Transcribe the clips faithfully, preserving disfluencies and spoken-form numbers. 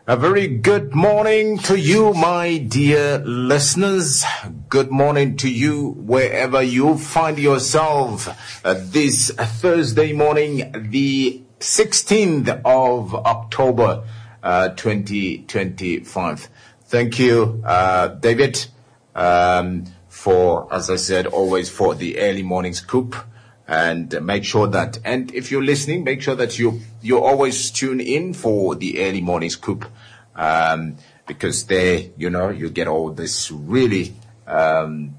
A very good morning to you, my dear listeners. Good morning to you wherever you find yourself uh, this Thursday morning, the sixteenth of October, uh, twenty twenty-five. Thank you, uh, David, um, for, as I said, always for the early morning scoop. And make sure that, and if you're listening, make sure that you, you always tune in for the early morning scoop. Um, because there, you know, you get all this really, um,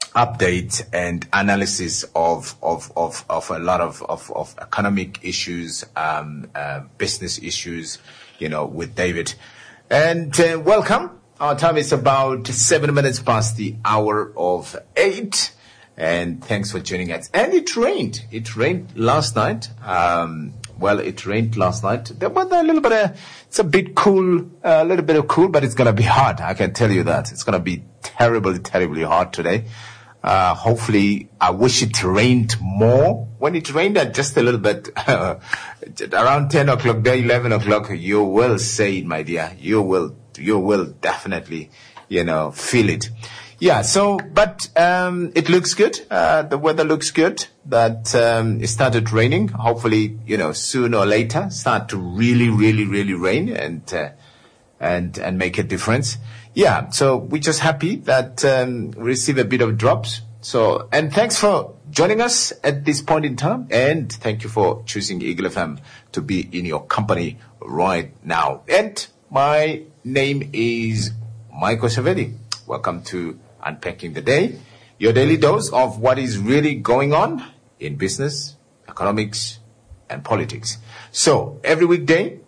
update and analysis of, of, of, of a lot of, of, of economic issues, um, uh, business issues, you know, with David. And, uh, welcome. Our time is about seven minutes past the hour of eight. And thanks for tuning us. And it rained. It rained last night. Um, well, it rained last night. There was a little bit of, it's a bit cool, a little bit of cool, but it's going to be hot. I can tell you that. It's going to be terribly, terribly hot today. Uh, hopefully, I wish it rained more. When it rained at just a little bit, uh, around ten o'clock, day eleven o'clock, you will say it, my dear. You will, you will definitely, you know, feel it. Yeah, so, but, um, it looks good. Uh, the weather looks good. That, um, it started raining. Hopefully, you know, sooner or later, start to really, really, really rain and, uh, and, and make a difference. Yeah, so we're just happy that, um, we receive a bit of drops. So, and thanks for joining us at this point in time. And thank you for choosing Eagle F M to be in your company right now. And my name is Michael Savelli. Welcome to Unpacking the Day, your daily dose of what is really going on in business, economics, and politics. So every weekday,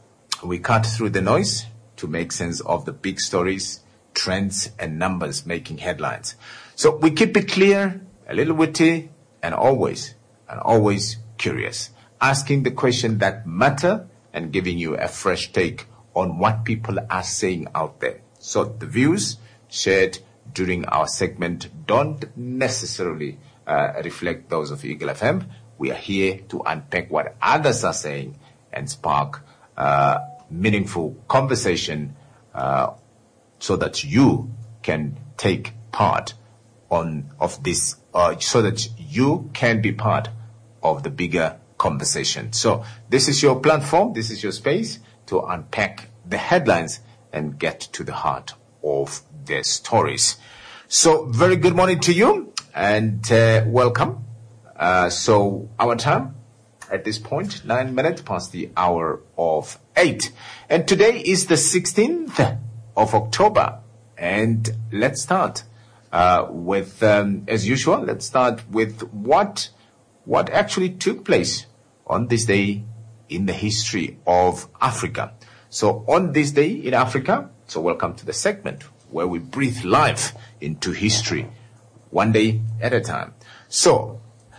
we cut through the noise to make sense of the big stories, trends, and numbers making headlines. So we keep it clear, a little witty, and always, and always curious, asking the question that matter and giving you a fresh take on what people are saying out there. So the views shared during our segment don't necessarily uh, reflect those of Eagle F M. We are here to unpack what others are saying and spark uh, meaningful conversation uh, so that you can take part on of this, uh, so that you can be part of the bigger conversation. So this is your platform, this is your space to unpack the headlines and get to the heart of their stories. So very good morning to you and uh, welcome. Uh, so our time at this point, nine minutes past the hour of eight. And today is the sixteenth of October. And let's start uh, with, um, as usual, let's start with what, what actually took place on this day in the history of Africa. So on this day in Africa, so welcome to the segment where we breathe life into history, one day at a time. So,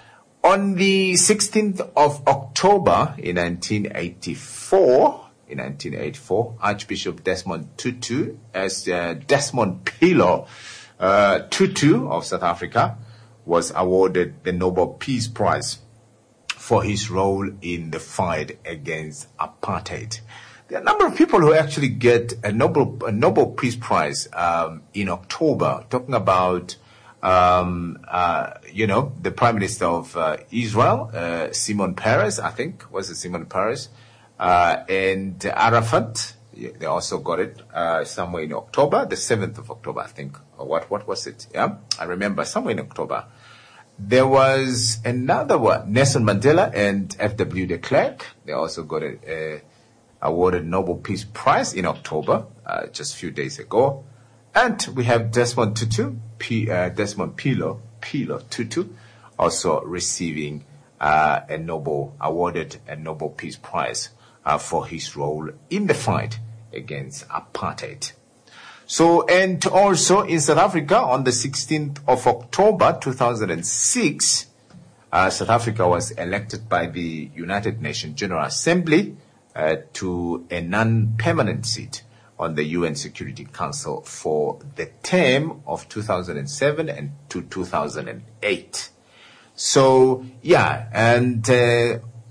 on the sixteenth of October in nineteen eighty-four, in nineteen eighty-four, Archbishop Desmond Tutu, as uh, Desmond Pillow uh, Tutu of South Africa, was awarded the Nobel Peace Prize for his role in the fight against apartheid. There are a number of people who actually get a Nobel, a Nobel Peace Prize um, in October, talking about, um, uh, you know, the Prime Minister of uh, Israel, uh, Shimon Peres, I think, was it Shimon Peres, uh, and Arafat. They also got it uh, somewhere in October, the seventh of October, I think. Or what, what was it? Yeah, I remember, somewhere in October. There was another one, Nelson Mandela and F W de Klerk. They also got it. Uh, awarded Nobel Peace Prize in October, uh, just a few days ago. And we have Desmond Tutu, P, uh, Desmond Pillow, Pillow Tutu, also receiving uh, a Nobel, awarded a Nobel Peace Prize uh, for his role in the fight against apartheid. So, and also in South Africa on the sixteenth of October two thousand six, uh, South Africa was elected by the United Nations General Assembly Uh, to a non-permanent seat on the U N Security Council for the term of two thousand seven and to two thousand eight. So, yeah, and uh,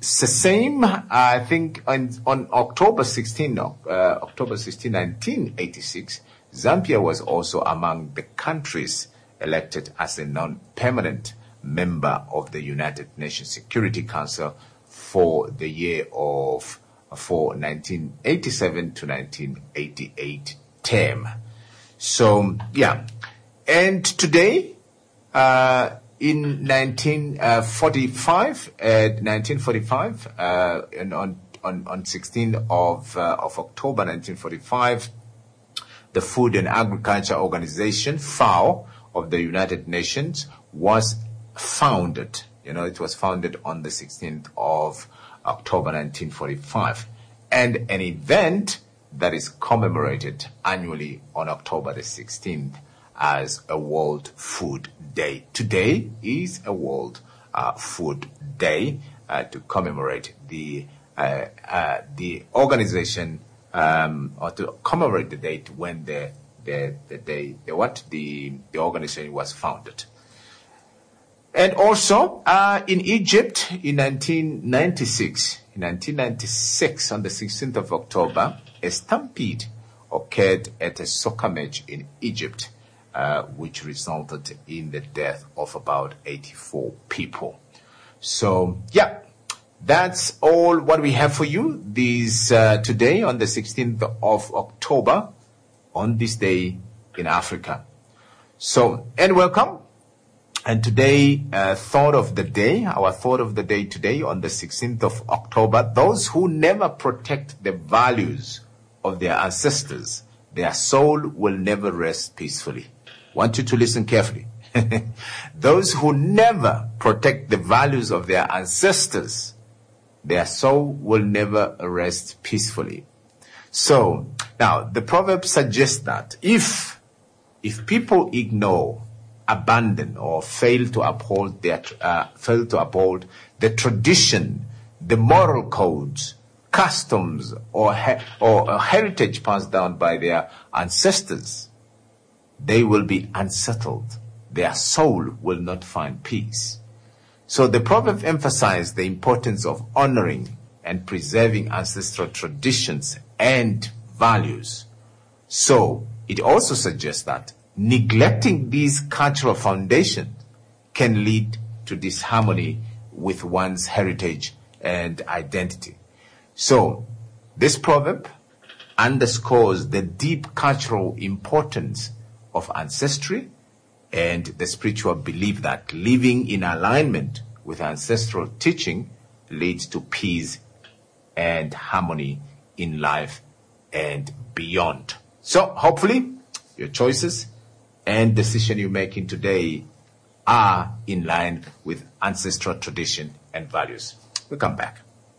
it's the same, I think, on, on October sixteenth, uh, October sixteenth, nineteen eighty-six, Zambia was also among the countries elected as a non-permanent member of the United Nations Security Council for the year of for nineteen eighty-seven to nineteen eighty-eight term. So, yeah. And today, uh, in nineteen forty-five, uh, nineteen forty-five, uh, and on, on, on sixteenth of, uh, of October nineteen forty-five, the Food and Agriculture Organization, FAO, of the United Nations was founded. You know, it was founded on the sixteenth of October nineteen forty-five. And an event that is commemorated annually on October the sixteenth as a World Food Day. Today is a World uh, Food Day uh, to commemorate the uh, uh, the organization um, or to commemorate the date when the the the day the what the the organization was founded. And also uh, in Egypt in nineteen ninety-six, in nineteen ninety-six on the sixteenth of October, a stampede occurred at a soccer match in Egypt. Uh, which resulted in the death of about eighty-four people. So, yeah, that's all what we have for you this uh, today on the sixteenth of October, on this day in Africa. So, and welcome. And today, uh, thought of the day, our thought of the day today on the sixteenth of October, those who never protect the values of their ancestors, their soul will never rest peacefully. Want you to listen carefully. Those who never protect the values of their ancestors, their soul will never rest peacefully. So, now, the proverb suggests that if, if people ignore, abandon, or fail to uphold their, uh, fail to uphold the tradition, the moral codes, customs, or, he- or a heritage passed down by their ancestors, they will be unsettled. Their soul will not find peace. So the proverb emphasized the importance of honoring and preserving ancestral traditions and values. So it also suggests that neglecting these cultural foundations can lead to disharmony with one's heritage and identity. So this proverb underscores the deep cultural importance of ancestry and the spiritual belief that living in alignment with ancestral teaching leads to peace and harmony in life and beyond. So hopefully your choices and decision you're making today are in line with ancestral tradition and values. We'll come back.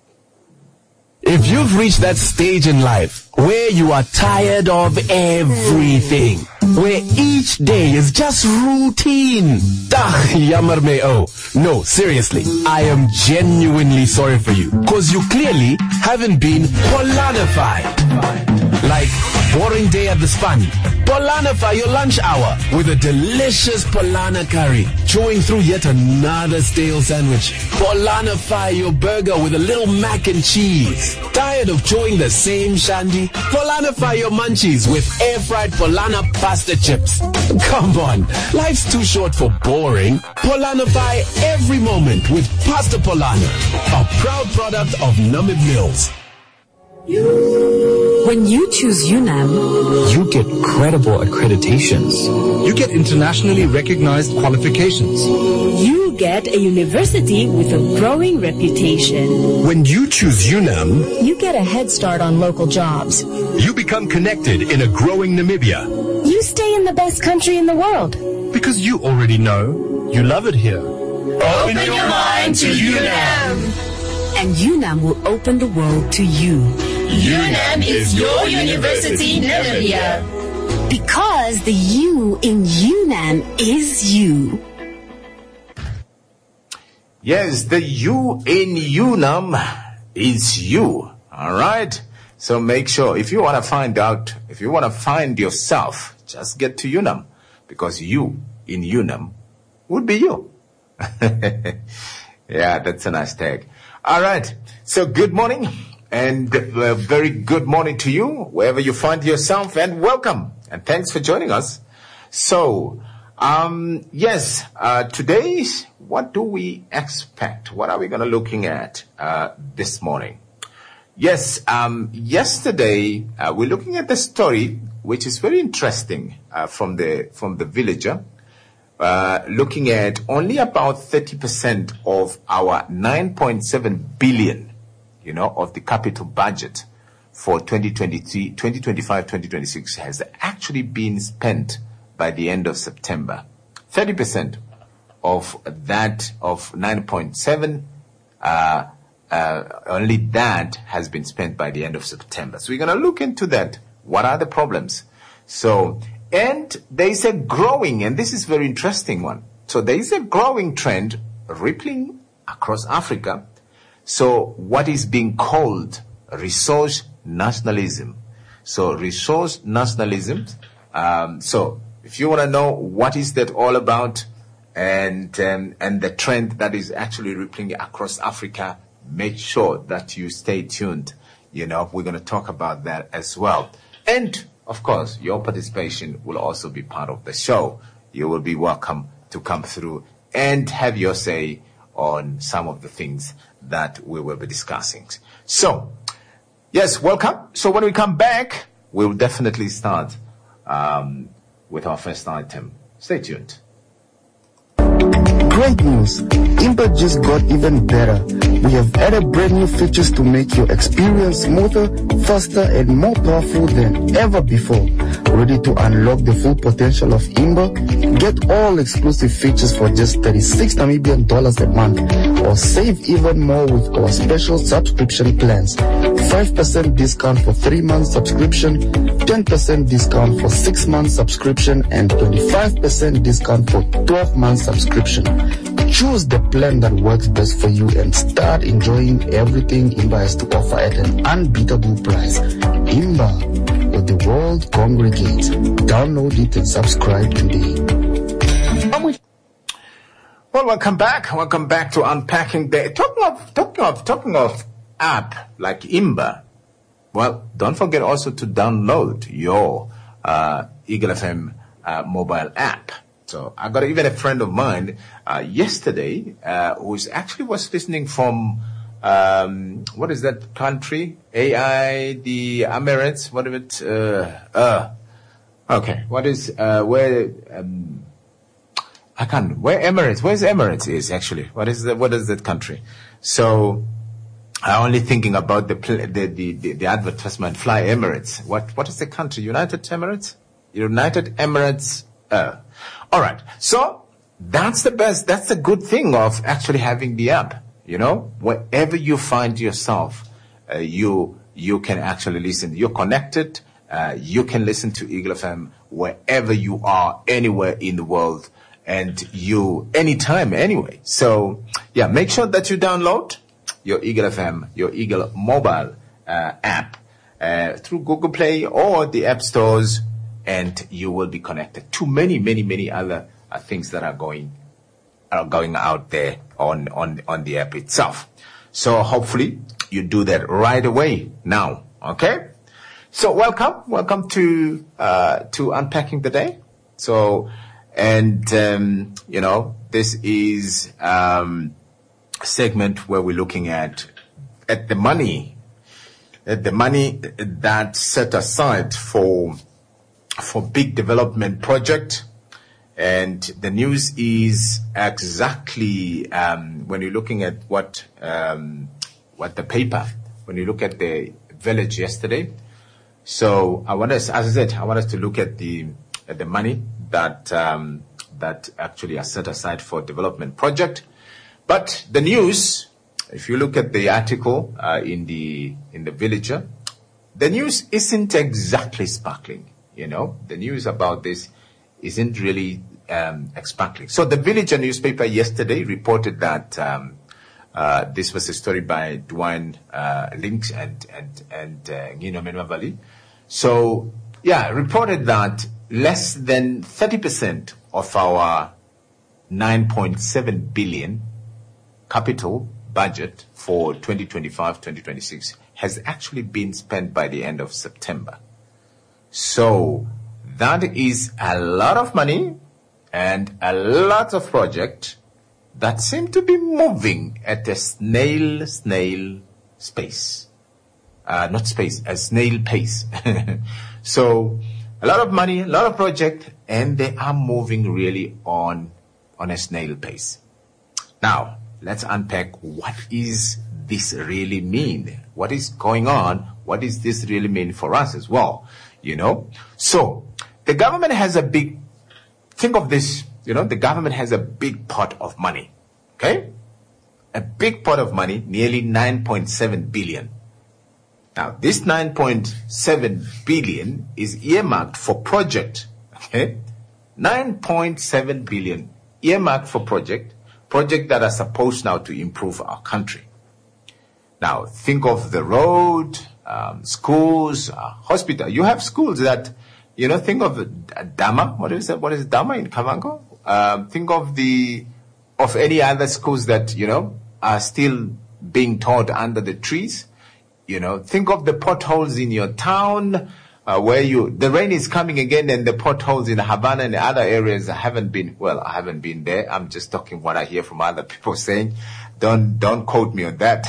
If you've reached that stage in life where you are tired of everything, where each day is just routine, dah, yammer me oh. No, seriously, I am genuinely sorry for you, cause you clearly haven't been Polanified. Like boring day at the span, Polanify your lunch hour with a delicious Polana curry, chewing through yet another stale sandwich. Polanify your burger with a little mac and cheese. Tired of chewing the same shandy? Polanify your munchies with air-fried Polana pasta chips. Come on, life's too short for boring. Polanify every moment with Pasta Polana, a proud product of Namib Mills. When you choose UNAM, you get credible accreditations. You get internationally recognized qualifications. You get a university with a growing reputation. When you choose UNAM, you get a head start on local jobs. You become connected in a growing Namibia. You stay in the best country in the world. Because you already know you love it here. Open your mind to UNAM. And UNAM will open the world to you. UNAM is your university, Namibia. Because the U in UNAM is you. Yes, the U in UNAM is you. All right? So make sure, if you want to find out, if you want to find yourself, just get to UNAM. Because you in UNAM would be you. Yeah, that's a nice tag. All right. So good morning and a very good morning to you, wherever you find yourself, and welcome. And thanks for joining us. So, um, yes, uh, today, what do we expect? What are we going to looking at uh, this morning? Yes, um, yesterday uh, we're looking at the story, which is very interesting, uh, from the from the Villager, uh, looking at only about thirty percent of our nine point seven billion, you know, of the capital budget for twenty twenty-three, twenty twenty-five, twenty twenty-six has actually been spent by the end of September. thirty percent of that of nine point seven, uh, Uh, only that has been spent by the end of September. So we're going to look into that. What are the problems? So, and there is a growing, and this is a very interesting one. So there is a growing trend rippling across Africa. So what is being called resource nationalism. So resource nationalism. Um, so if you want to know what is that all about, and um, and the trend that is actually rippling across Africa, make sure that you stay tuned. You know, we're going to talk about that as well. And, of course, your participation will also be part of the show. You will be welcome to come through and have your say on some of the things that we will be discussing. So, yes, welcome. So when we come back, we'll definitely start um, with our first item. Stay tuned. Great news! Imba just got even better. We have added brand new features to make your experience smoother, faster, and more powerful than ever before. Ready to unlock the full potential of Imba? Get all exclusive features for just thirty-six Namibian dollars a month, or save even more with our special subscription plans. five percent discount for three months subscription, ten percent discount for six months subscription, and twenty-five percent discount for twelve months subscription. Choose the plan that works best for you and start enjoying everything Imba has to offer at an unbeatable price. Imba, where the world congregates. Download it and subscribe today. Well, welcome back. Welcome back to Unpacking the... Talking of, talking of, talking of app like Imba, well, don't forget also to download your uh, Eagle F M uh, mobile app. So I got even a friend of mine uh, yesterday uh, who actually was listening from, um, what is that country? A I, the Emirates, what is it? Uh, uh, okay, what is, uh, where, um, I can't, where Emirates, where's Emirates is actually? What is the, what is that country? So I'm only thinking about the, the, the, the, the advertisement, Fly Emirates. What, what is the country? United Emirates? United Emirates, uh, all right. So that's the best. That's the good thing of actually having the app. You know, wherever you find yourself, uh, you you can actually listen. You're connected. Uh, you can listen to Eagle F M wherever you are, anywhere in the world, and you anytime, anyway. So yeah, make sure that you download your Eagle F M, your Eagle mobile uh, app uh, through Google Play or the app stores. And you will be connected to many, many, many other uh, things that are going are going out there on, on, on the app itself. So hopefully you do that right away now. Okay? So welcome. Welcome to uh, to Unpacking the Day. So, and, um, you know, this is um, a segment where we're looking at at the money, at the money that's set aside for for big development project. And the news is exactly um, when you're looking at what um, what the paper, when you look at the Village yesterday. So I want us, as I said, I want us to look at the at the money that um, that actually are set aside for development project. But the news, if you look at the article uh, in the in the Villager, the news isn't exactly sparkling. You know, the news about this isn't really um, sparkling. So the Villager newspaper yesterday reported that um, uh, this was a story by Dwayne uh, Links and and and uh, Ngino Menwavali. So yeah, reported that less than thirty percent of our nine point seven billion capital budget for twenty twenty-five twenty twenty-six has actually been spent by the end of September. So that is a lot of money and a lot of projects that seem to be moving at a snail, snail space. Uh, not space, a snail pace. So a lot of money, a lot of projects, and they are moving really on, on a snail pace. Now, let's unpack what is this really mean? What is going on? What does this really mean for us as well? You know? So, the government has a big, think of this, you know, the government has a big pot of money. Okay? A big pot of money, nearly nine point seven billion. Now, this nine point seven billion is earmarked for project. Okay? nine point seven billion earmarked for project, projects that are supposed now to improve our country. Now, think of the road, um, schools, uh, hospital. You have schools that, you know, think of uh, Dama. What is that? What is Dama in Kavango? Um, think of the, of any other schools that, you know, are still being taught under the trees. You know, think of the potholes in your town, uh, where you, the rain is coming again and the potholes in Havana and the other areas. I haven't been, well, I haven't been there. I'm just talking what I hear from other people saying. Don't, don't quote me on that.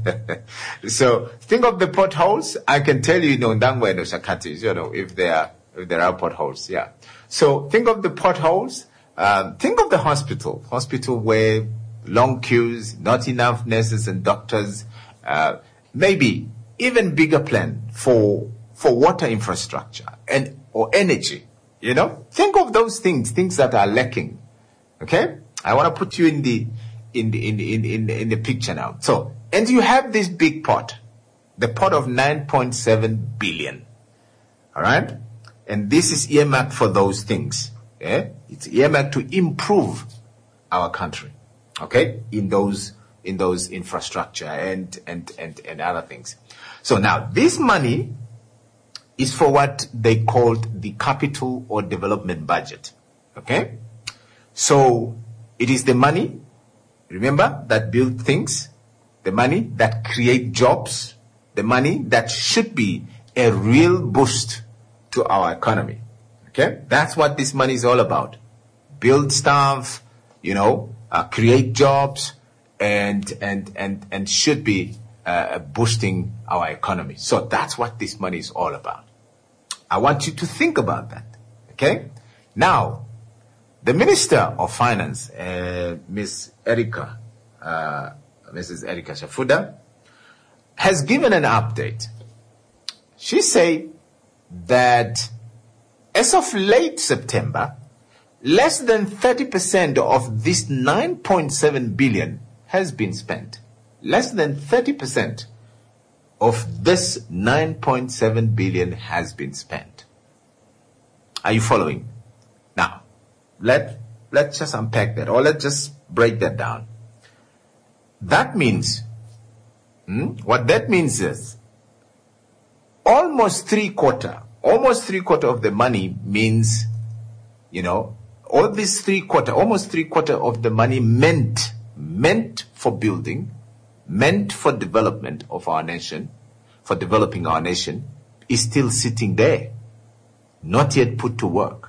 So think of the potholes. I can tell you, you know, Ndangwa and Oshakatis, you know, if there are, if there are potholes. Yeah. So think of the potholes. Um, think of the hospital, hospital where long queues, not enough nurses and doctors, uh, maybe even bigger plan for, for water infrastructure and, or energy, you know, think of those things, things that are lacking. Okay. I want to put you in the, in the, in the, in the, in the, in the picture now. So, and you have this big pot, the pot of nine point seven billion. All right. And this is earmarked for those things. Yeah? It's earmarked to improve our country. Okay. In those, in those infrastructure and, and, and, and other things. So now this money is for what they called the capital or development budget. Okay. So it is the money, remember, that build things, the money that create jobs, the money that should be a real boost to our economy. Okay. That's what this money is all about. Build stuff, you know, uh, create jobs and, and, and, and should be uh, boosting our economy. So that's what this money is all about. I want you to think about that. Okay. Now, the Minister of Finance, uh, Miss Erica, uh, Missus Erica Shafuda, has given an update. She said that as of late September, less than thirty percent of this nine point seven billion has been spent. Less than thirty percent of this nine point seven billion has been spent. Are you following? Now, let, let's just unpack that, or let's just break that down. That means, hmm, what that means is almost three quarter, almost three quarter of the money means, you know, all this three quarter, almost three quarter of the money meant, meant for building, meant for development of our nation, for developing our nation, is still sitting there, not yet put to work.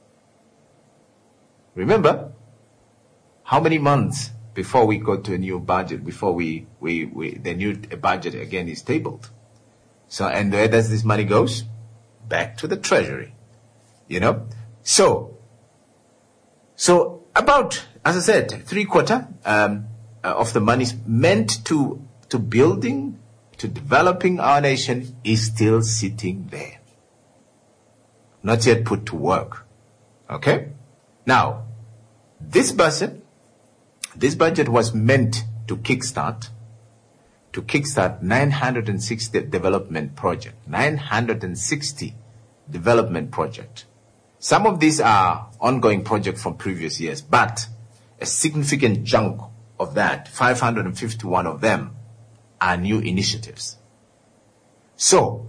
Remember, how many months before we go to a new budget, before we, we, we the new budget again is tabled? So, and where does this money goes? Back to the treasury, you know? So, so about, as I said, three quarter, um, of the money meant to, to building, to developing our nation is still sitting there. Not yet put to work. Okay? Now, this budget, this budget was meant to kickstart, to kickstart nine hundred sixty development project, nine hundred sixty development project. Some of these are ongoing projects from previous years, but a significant chunk of that, five hundred fifty-one of them, are new initiatives. So,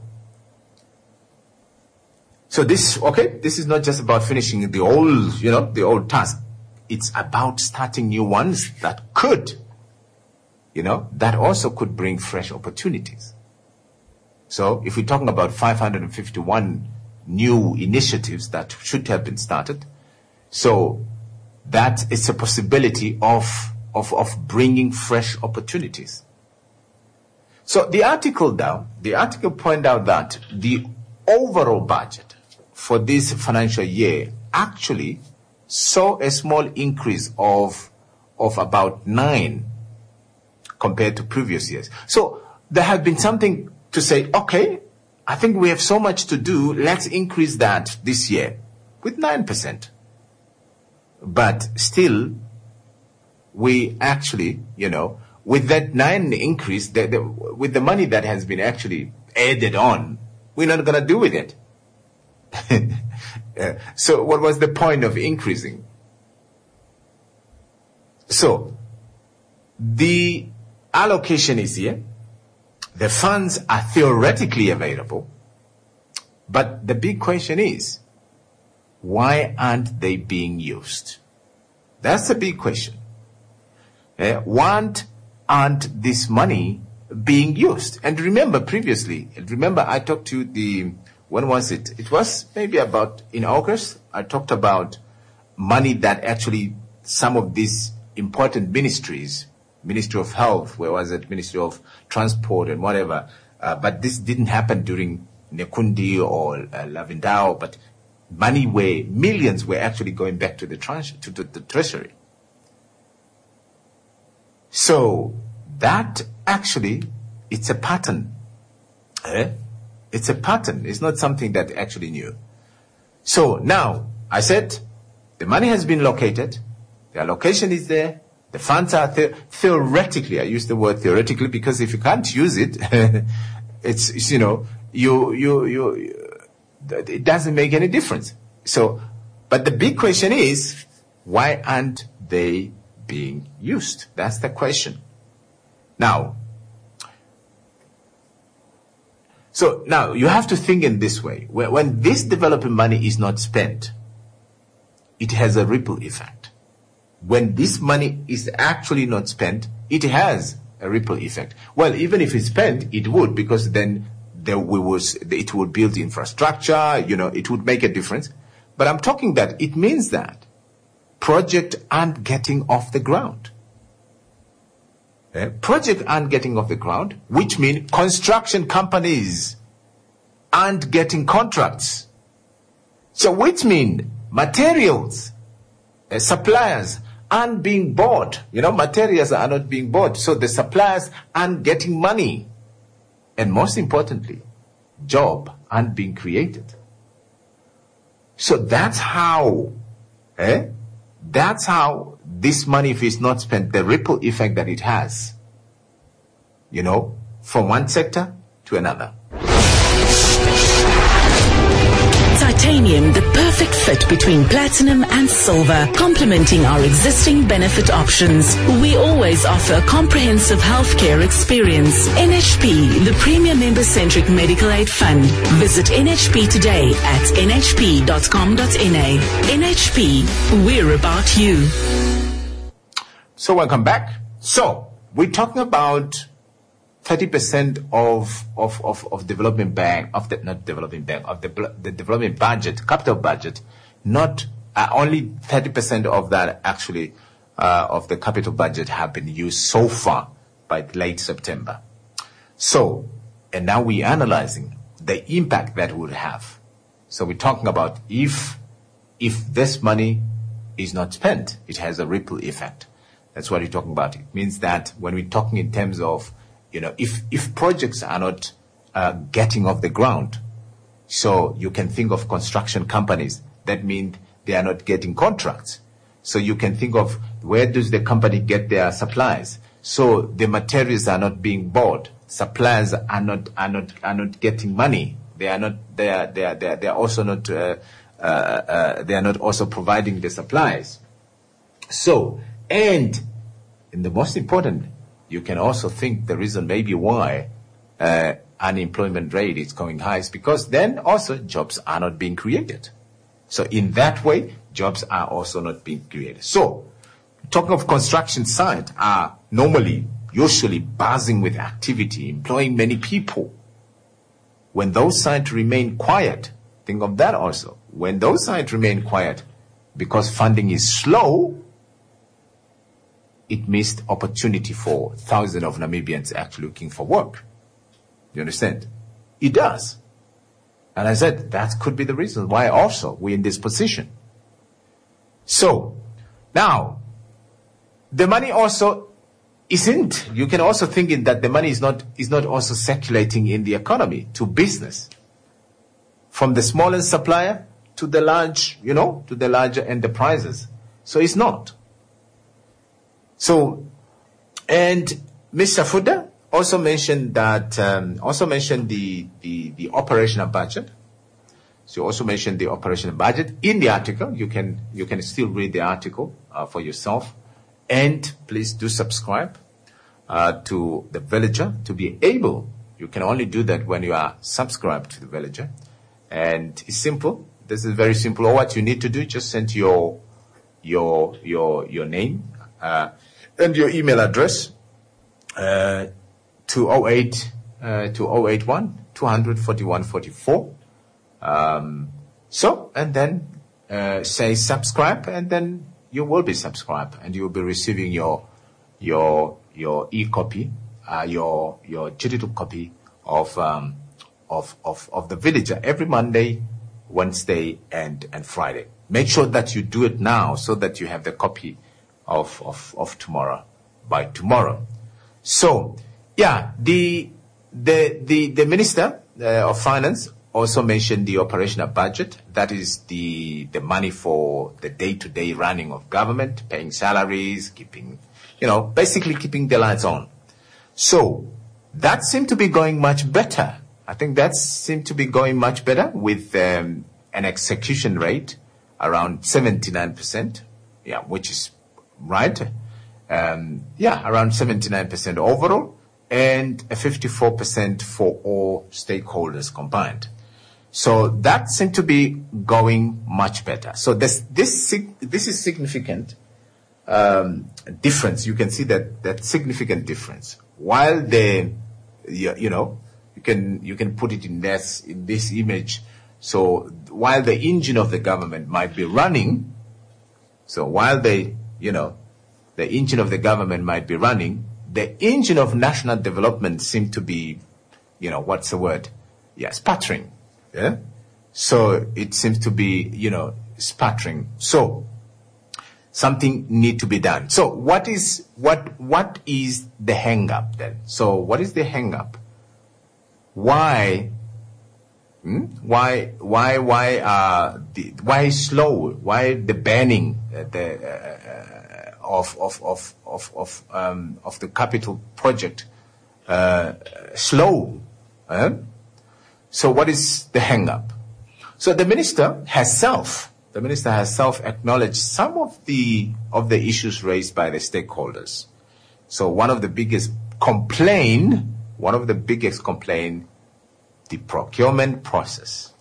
so this, okay, this is not just about finishing the old, you know, the old task. It's about starting new ones that could, you know, that also could bring fresh opportunities. So if we're talking about five hundred fifty-one new initiatives that should have been started, so that is a possibility of, of, of bringing fresh opportunities. So the article now, the article pointed out that the overall budget for this financial year actually saw a small increase of, of about nine compared to previous years. So there has been something to say, okay, I think we have so much to do, let's increase that this year with nine percent. But still, we actually, you know, with that nine increase, the, the, with the money that has been actually added on, we're not going to do with it. uh, so what was the point of increasing? So the allocation is here. The funds are theoretically available. But the big question is, why aren't they being used? That's the big question. Uh, why aren't this money being used? And remember previously, remember I talked to the, when was it? It was maybe about in August. I talked about money that actually some of these important ministries, Ministry of Health, where was it? Ministry of Transport and whatever. Uh, but this didn't happen during Nekundi or uh, Lavindao, but money where millions were actually going back to the, trans- to, to the treasury. So that actually, it's a pattern. Eh? It's a pattern. It's not something that actually new. So now, I said, the money has been located. The allocation is there. The funds are the- theoretically, I use the word theoretically because if you can't use it, it's, it's, you know, you, you, you, it doesn't make any difference. So, but the big question is, why aren't they being used? That's the question. Now, so now you have to think in this way. When, when this development money is not spent, it has a ripple effect. When this money is actually not spent, it has a ripple effect. Well, even if it's spent, it would, because then there we was, it would build infrastructure, you know, it would make a difference. But I'm talking that it means that projects aren't getting off the ground. Eh? Projects aren't getting off the ground, which means construction companies aren't getting contracts. So which means materials, uh, suppliers aren't being bought. You know, materials are not being bought. So the suppliers aren't getting money. And most importantly, jobs aren't being created. So that's how, eh? That's how this money, if it's not spent, the ripple effect that it has, you know, from one sector to another. Titanium, the perfect fit between platinum and silver, complementing our existing benefit options. We always offer comprehensive healthcare experience. N H P, the premier member-centric medical aid fund. Visit N H P today at n h p dot com dot n a. N H P, we're about you. So welcome back. So we're talking about thirty percent of, of, of, of development bank, of the, not development bank, of the, the development budget, capital budget, not, uh, only thirty percent of that actually, uh, of the capital budget have been used so far by late September. So, and now we're analyzing the impact that would have. So we're talking about if, if this money is not spent, it has a ripple effect. That's what we're talking about. It means that when we're talking in terms of, you know, if, if projects are not uh, getting off the ground, so you can think of construction companies, that means they are not getting contracts. So you can think of where does the company get their supplies? So the materials are not being bought. Suppliers are not, are not, are not getting money. They are not, they are, they are, they are, they are also not, uh, uh, uh, they are not also providing the supplies. So, and, and the most important, you can also think the reason maybe why uh, unemployment rate is going high is because then also jobs are not being created. So in that way, jobs are also not being created. So talking of construction site, are normally usually buzzing with activity, employing many people. When those sites remain quiet, think of that also. When those sites remain quiet, because funding is slow, it missed opportunity for thousands of Namibians actually looking for work. You understand? It does. And I said, that could be the reason why also we're in this position. So, now, the money also isn't, you can also think in that the money is not, is not also circulating in the economy to business. From the smallest supplier to the large, you know, to the larger enterprises. So it's not. So, and Mister Fuda also mentioned that, um, also mentioned the, the, the operational budget. So you also mentioned the operational budget in the article. You can, you can still read the article uh, for yourself. And please do subscribe uh, to the Villager to be able. You can only do that when you are subscribed to the Villager. And it's simple. This is very simple. All what you need to do, just send your, your, your, your name, uh, and your email address, uh, to oh eight, uh, to oh eight one, two forty-one forty-four. Um, so, and then, uh, say subscribe, and then you will be subscribed, and you will be receiving your, your, your e-copy, uh, your, your digital copy of, um, of, of, of the Villager every Monday, Wednesday, and, and Friday. Make sure that you do it now so that you have the copy of, of, of tomorrow, by tomorrow. So, yeah, the, the, the, the Minister uh, of Finance also mentioned the operational budget. That is the, the money for the day-to-day running of government, paying salaries, keeping, you know, basically keeping the lights on. So, that seemed to be going much better. I think that seemed to be going much better with um, an execution rate around seventy-nine percent, yeah, which is right. Um, yeah, around seventy-nine percent overall, and a fifty-four percent for all stakeholders combined. So that seemed to be going much better. So this this this is significant um, difference. You can see that that significant difference. While the you, you know. You can, you can put it in this, in this image. So while the engine of the government might be running, so while the, you know, the engine of the government might be running, the engine of national development seemed to be, you know, what's the word? Yeah, sputtering. Yeah. So it seems to be, you know, sputtering. So something need to be done. So what is, what, what is the hang up then? So what is the hang up? Why, hmm? why, why, why, uh, the, why slow? Why the banning uh, the, uh, of, of, of, of, of, um, of the capital project, uh, slow? Eh? So what is the hang up? So the minister herself, the minister herself acknowledged some of the, of the issues raised by the stakeholders. So one of the biggest complaint One of the biggest complaints, the procurement process.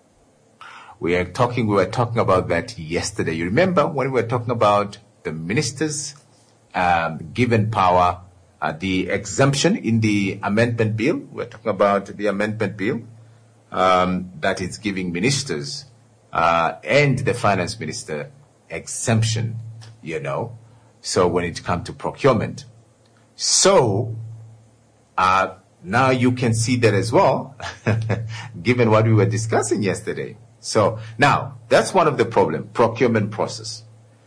We are talking, we were talking about that yesterday. You remember when we were talking about the ministers um, given power, uh, the exemption in the amendment bill. We're talking about the amendment bill um, that is giving ministers uh, and the finance minister exemption, you know, so when it comes to procurement. So, Uh, now you can see that as well, given what we were discussing yesterday. So now that's one of the problem, procurement process.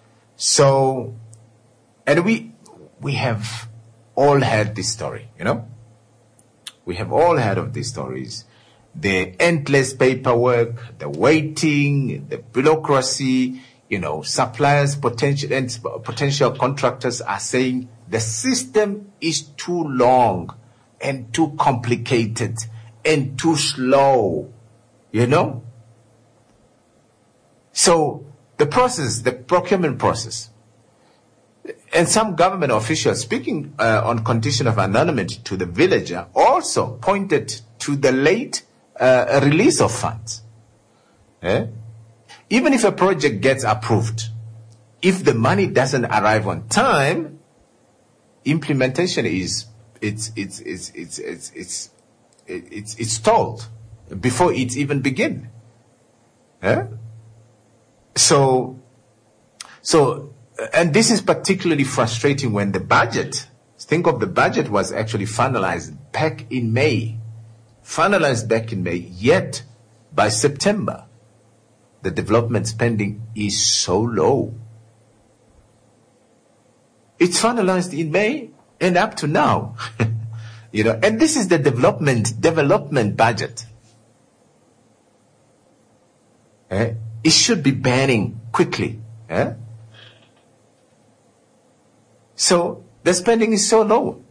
So, and we, we have all heard this story, you know, we have all heard of these stories, the endless paperwork, the waiting, the bureaucracy, you know, suppliers, potential and potential contractors are saying the system is too long and too complicated and too slow, you know? So the process, the procurement process, and some government officials speaking uh, on condition of anonymity to the Villager also pointed to the late uh, release of funds. Eh? Even if a project gets approved, if the money doesn't arrive on time, implementation is it's it's it's it's it's it's it's, it's stalled before it even begin. Yeah? So so and this is particularly frustrating when the budget, think of the budget was actually finalized back in May. Finalized back in May, yet by September the development spending is so low. It's finalized in May and up to now. You know, and this is the development development budget. Eh? It should be banning quickly. Eh? So the spending is so low.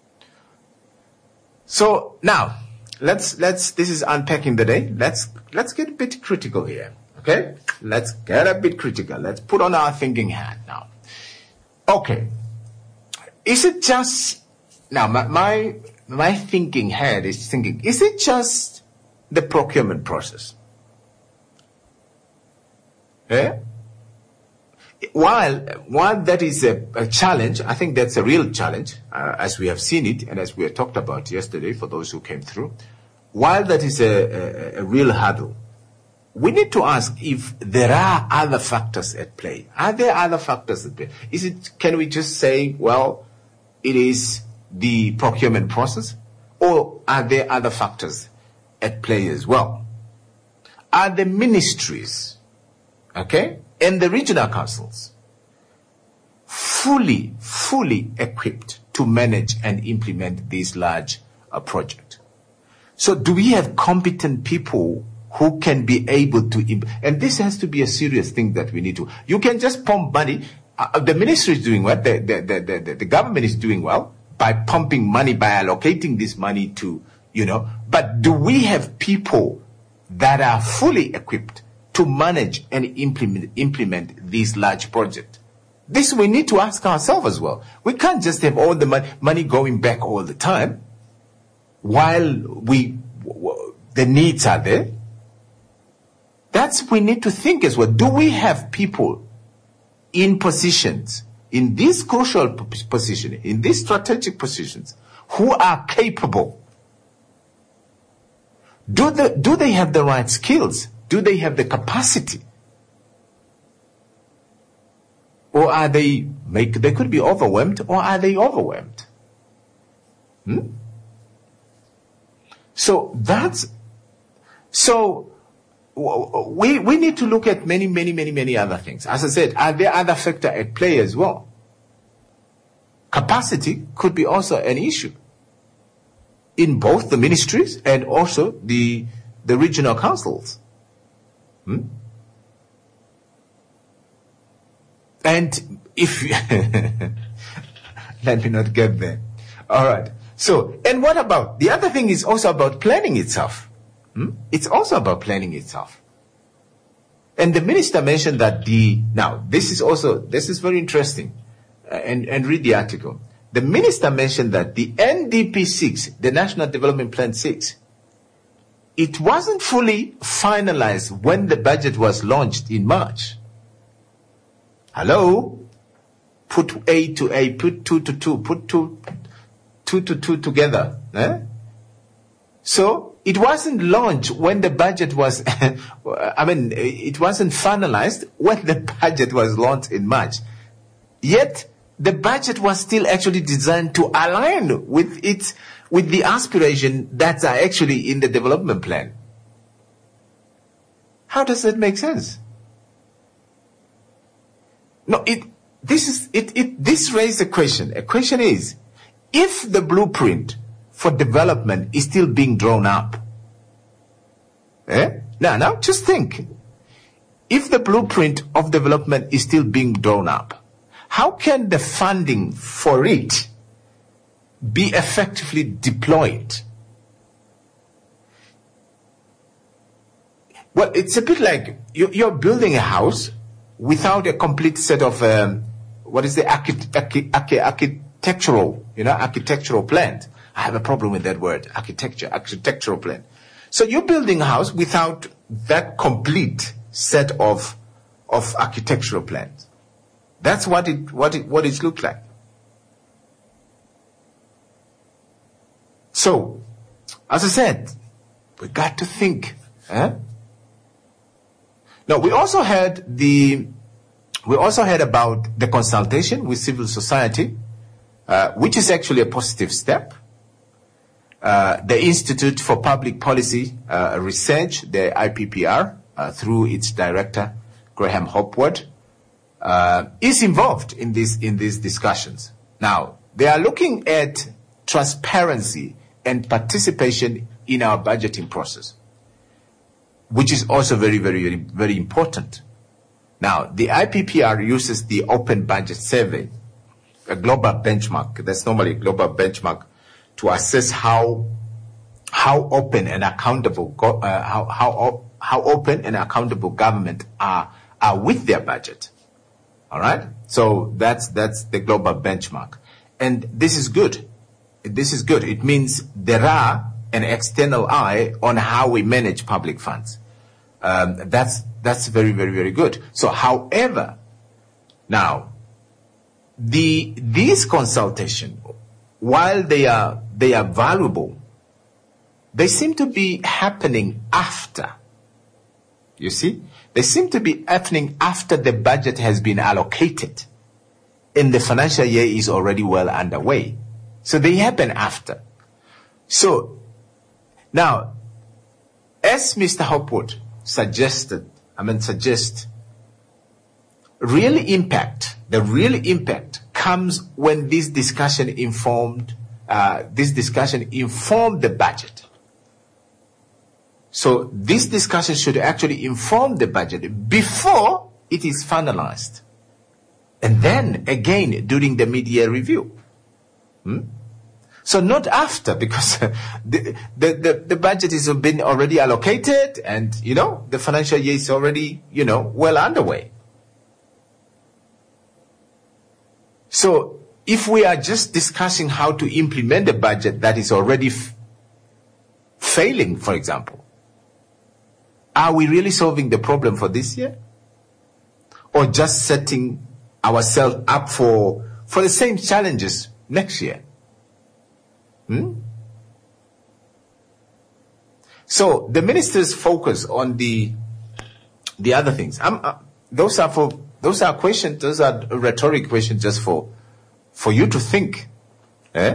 So now let's let's this is unpacking the day. Let's let's get a bit critical here. Okay? Let's get a bit critical. Let's put on our thinking hat now. Okay. Is it just now my my, my thinking head is thinking, is it just the procurement process? Eh? While while that is a, a challenge, I think that's a real challenge, uh, as we have seen it and as we have talked about yesterday for those who came through. While that is a, a, a real hurdle, we need to ask if there are other factors at play. Are there other factors at play? Is it? Can we just say, well, it is the procurement process, or are there other factors at play as well? Are the ministries, okay, and the regional councils fully, fully equipped to manage and implement this large uh, project? So do we have competent people who can be able to, imp- and this has to be a serious thing that we need to, you can just pump money. Uh, the ministry is doing well, the, the, the, the, the government is doing well by pumping money, by allocating this money to, you know, but do we have people that are fully equipped to manage and implement, implement this large project? This we need to ask ourselves as well. We can't just have all the money, money going back all the time while we, the needs are there. That's, we need to think as well. Do we have people in positions, in this crucial position, in these strategic positions, who are capable? Do the, do they have the right skills? Do they have the capacity? Or are they, make, they could be overwhelmed, or are they overwhelmed? Hmm? So that's, so we, we need to look at many, many, many, many other things. As I said, are there other factors at play as well? Capacity could be also an issue in both the ministries and also the, the regional councils. Hmm? And if, let me not get there. All right. So, and what about, the other thing is also about planning itself. Hmm? It's also about planning itself. And the minister mentioned that the, now, this is also, this is very interesting, uh, and, and read the article. The minister mentioned that the N D P six, the National Development Plan six, it wasn't fully finalized when the budget was launched in March. Hello? Put A to A, put two to two, put two, two to two together. Eh? So, it wasn't launched when the budget was, I mean, it wasn't finalized when the budget was launched in March. Yet, the budget was still actually designed to align with its, with the aspiration that are actually in the development plan. How does that make sense? No, it, this is, it, it, this raises a question. A question is, if the blueprint for development is still being drawn up, eh? Now, now, just think. If the blueprint of development is still being drawn up, how can the funding for it be effectively deployed? Well, it's a bit like you, you're building a house without a complete set of, um, what is the archi- archi- archi- architectural, you know, architectural plan. I have a problem with that word, architecture, architectural plan. So you're building a house without that complete set of, of architectural plans. That's what it, what it, what it looks like. So, as I said, we got to think. Eh? Now, we also had the, we also heard about the consultation with civil society, uh, which is actually a positive step. Uh, the Institute for Public Policy uh, Research, the I P P R, uh, through its director, Graham Hopwood, uh, is involved in this, in these discussions. Now, they are looking at transparency and participation in our budgeting process, which is also very, very, very, very important. Now, the I P P R uses the Open Budget Survey, a global benchmark. That's normally a global benchmark to assess how how open and accountable go, uh, how how how open and accountable government are are with their budget. All right. So that's that's the global benchmark, and this is good. This is good. It means there are an external eye on how we manage public funds. Um, that's that's very very very good. So, however, now the these consultation, while they are they are valuable, they seem to be happening after. You see, they seem to be happening after the budget has been allocated, and the financial year is already well underway. So they happen after. So now, as Mister Hopwood suggested, I mean suggest, real impact, the real impact comes when this discussion informed, uh, this discussion informed the budget. So this discussion should actually inform the budget before it is finalized. And then again during the mid-year review. Hmm? So not after, because the, the, the, the budget is been already allocated and, you know, the financial year is already, you know, well underway. So if we are just discussing how to implement a budget that is already f- failing, for example, are we really solving the problem for this year? Or just setting ourselves up for, for the same challenges next year? Hmm? So the ministers focus on the the other things. Um, uh, those are for those are questions. Those are rhetoric questions, just for for you to think. Eh?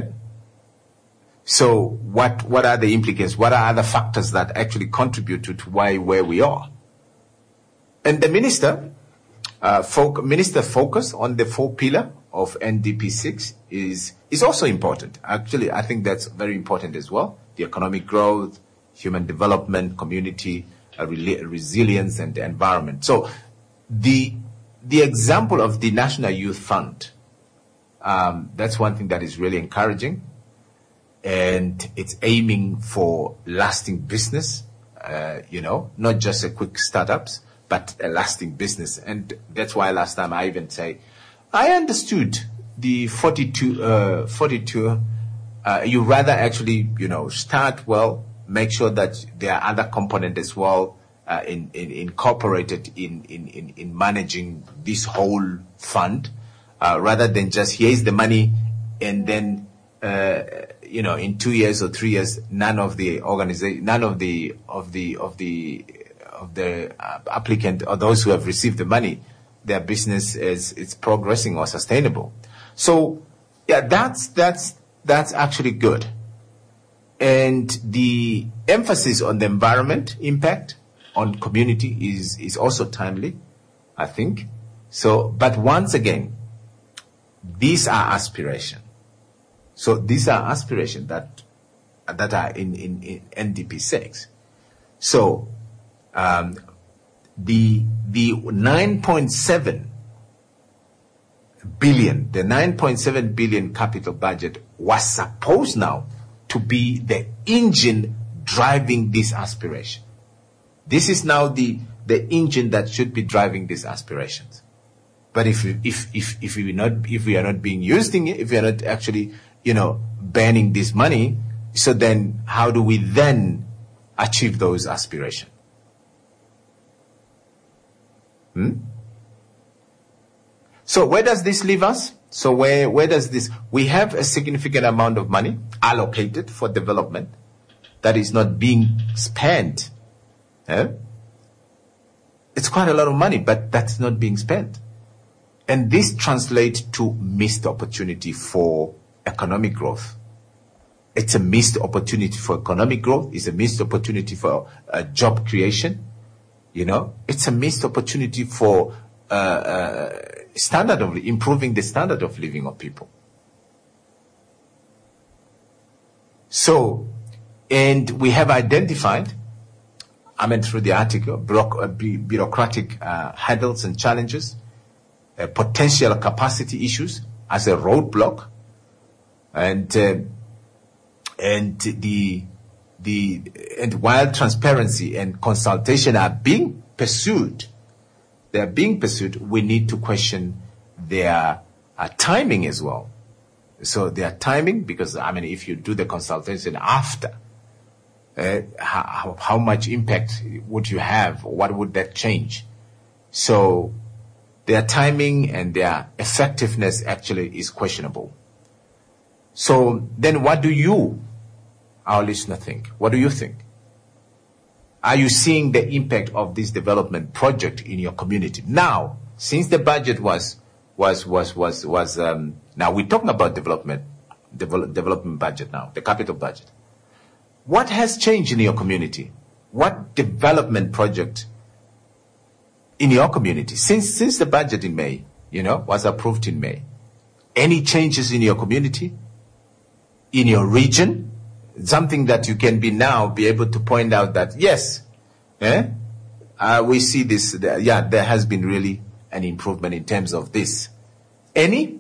So what what are the implications? What are other factors that actually contribute to, to why where we are? And the minister uh, folk, minister focus on the four pillar of N D P six is is also important. Actually, I think that's very important as well. The economic growth, human development, community uh, re- resilience, and the environment. So, the the example of the National Youth Fund, um, that's one thing that is really encouraging, and it's aiming for lasting business. Uh, you know, not just a quick startups, but a lasting business. And that's why last time I even say, I understood the forty-two, uh, forty-two, uh, you rather actually, you know, start well, make sure that there are other components as well, uh, in, in, incorporated in, in, in, in managing this whole fund, uh, rather than just here's the money and then, uh, you know, in two years or three years, none of the organization, none of the, of the, of the, of the uh, applicant or those who have received the money, their business is it's progressing or sustainable. So yeah, that's that's that's actually good. And the emphasis on the environment impact on community is is also timely, I think. So, but once again, these are aspirations. So these are aspirations that that are in in, in N D P six. So um, the the nine point seven billion, the nine point seven billion capital budget was supposed now to be the engine driving this aspiration. This is now the the engine that should be driving these aspirations. But if if if if we not if we are not being used in it, if we are not actually, you know, banning this money, so then how do we then achieve those aspirations? Hmm? So where does this leave us? So where, where does this, we have a significant amount of money allocated for development that is not being spent. Eh? It's quite a lot of money, but that's not being spent. And this translates to missed opportunity for economic growth. It's a missed opportunity for economic growth. It's a missed opportunity for uh, job creation. You know, it's a missed opportunity for uh, uh, standard of improving the standard of living of people. So, and we have identified, I mean, through the article, bureaucratic uh, hurdles and challenges, uh, potential capacity issues as a roadblock, and uh, and the the and while transparency and consultation are being pursued, they are being pursued. We need to question their uh, timing as well. So their timing, because I mean, if you do the consultation after, uh, how, how much impact would you have? What would that change? So their timing and their effectiveness actually is questionable. So then what do you, our listener, think? What do you think? Are you seeing the impact of this development project in your community? Now, since the budget was, was, was, was, was, um, now we're talking about development, develop, development budget now, the capital budget. What has changed in your community? What development project in your community since, since the budget in May, you know, was approved in May? Any changes in your community? In your region, something that you can be now be able to point out that yes, eh, uh, we see this. There, yeah, there has been really an improvement in terms of this. Any?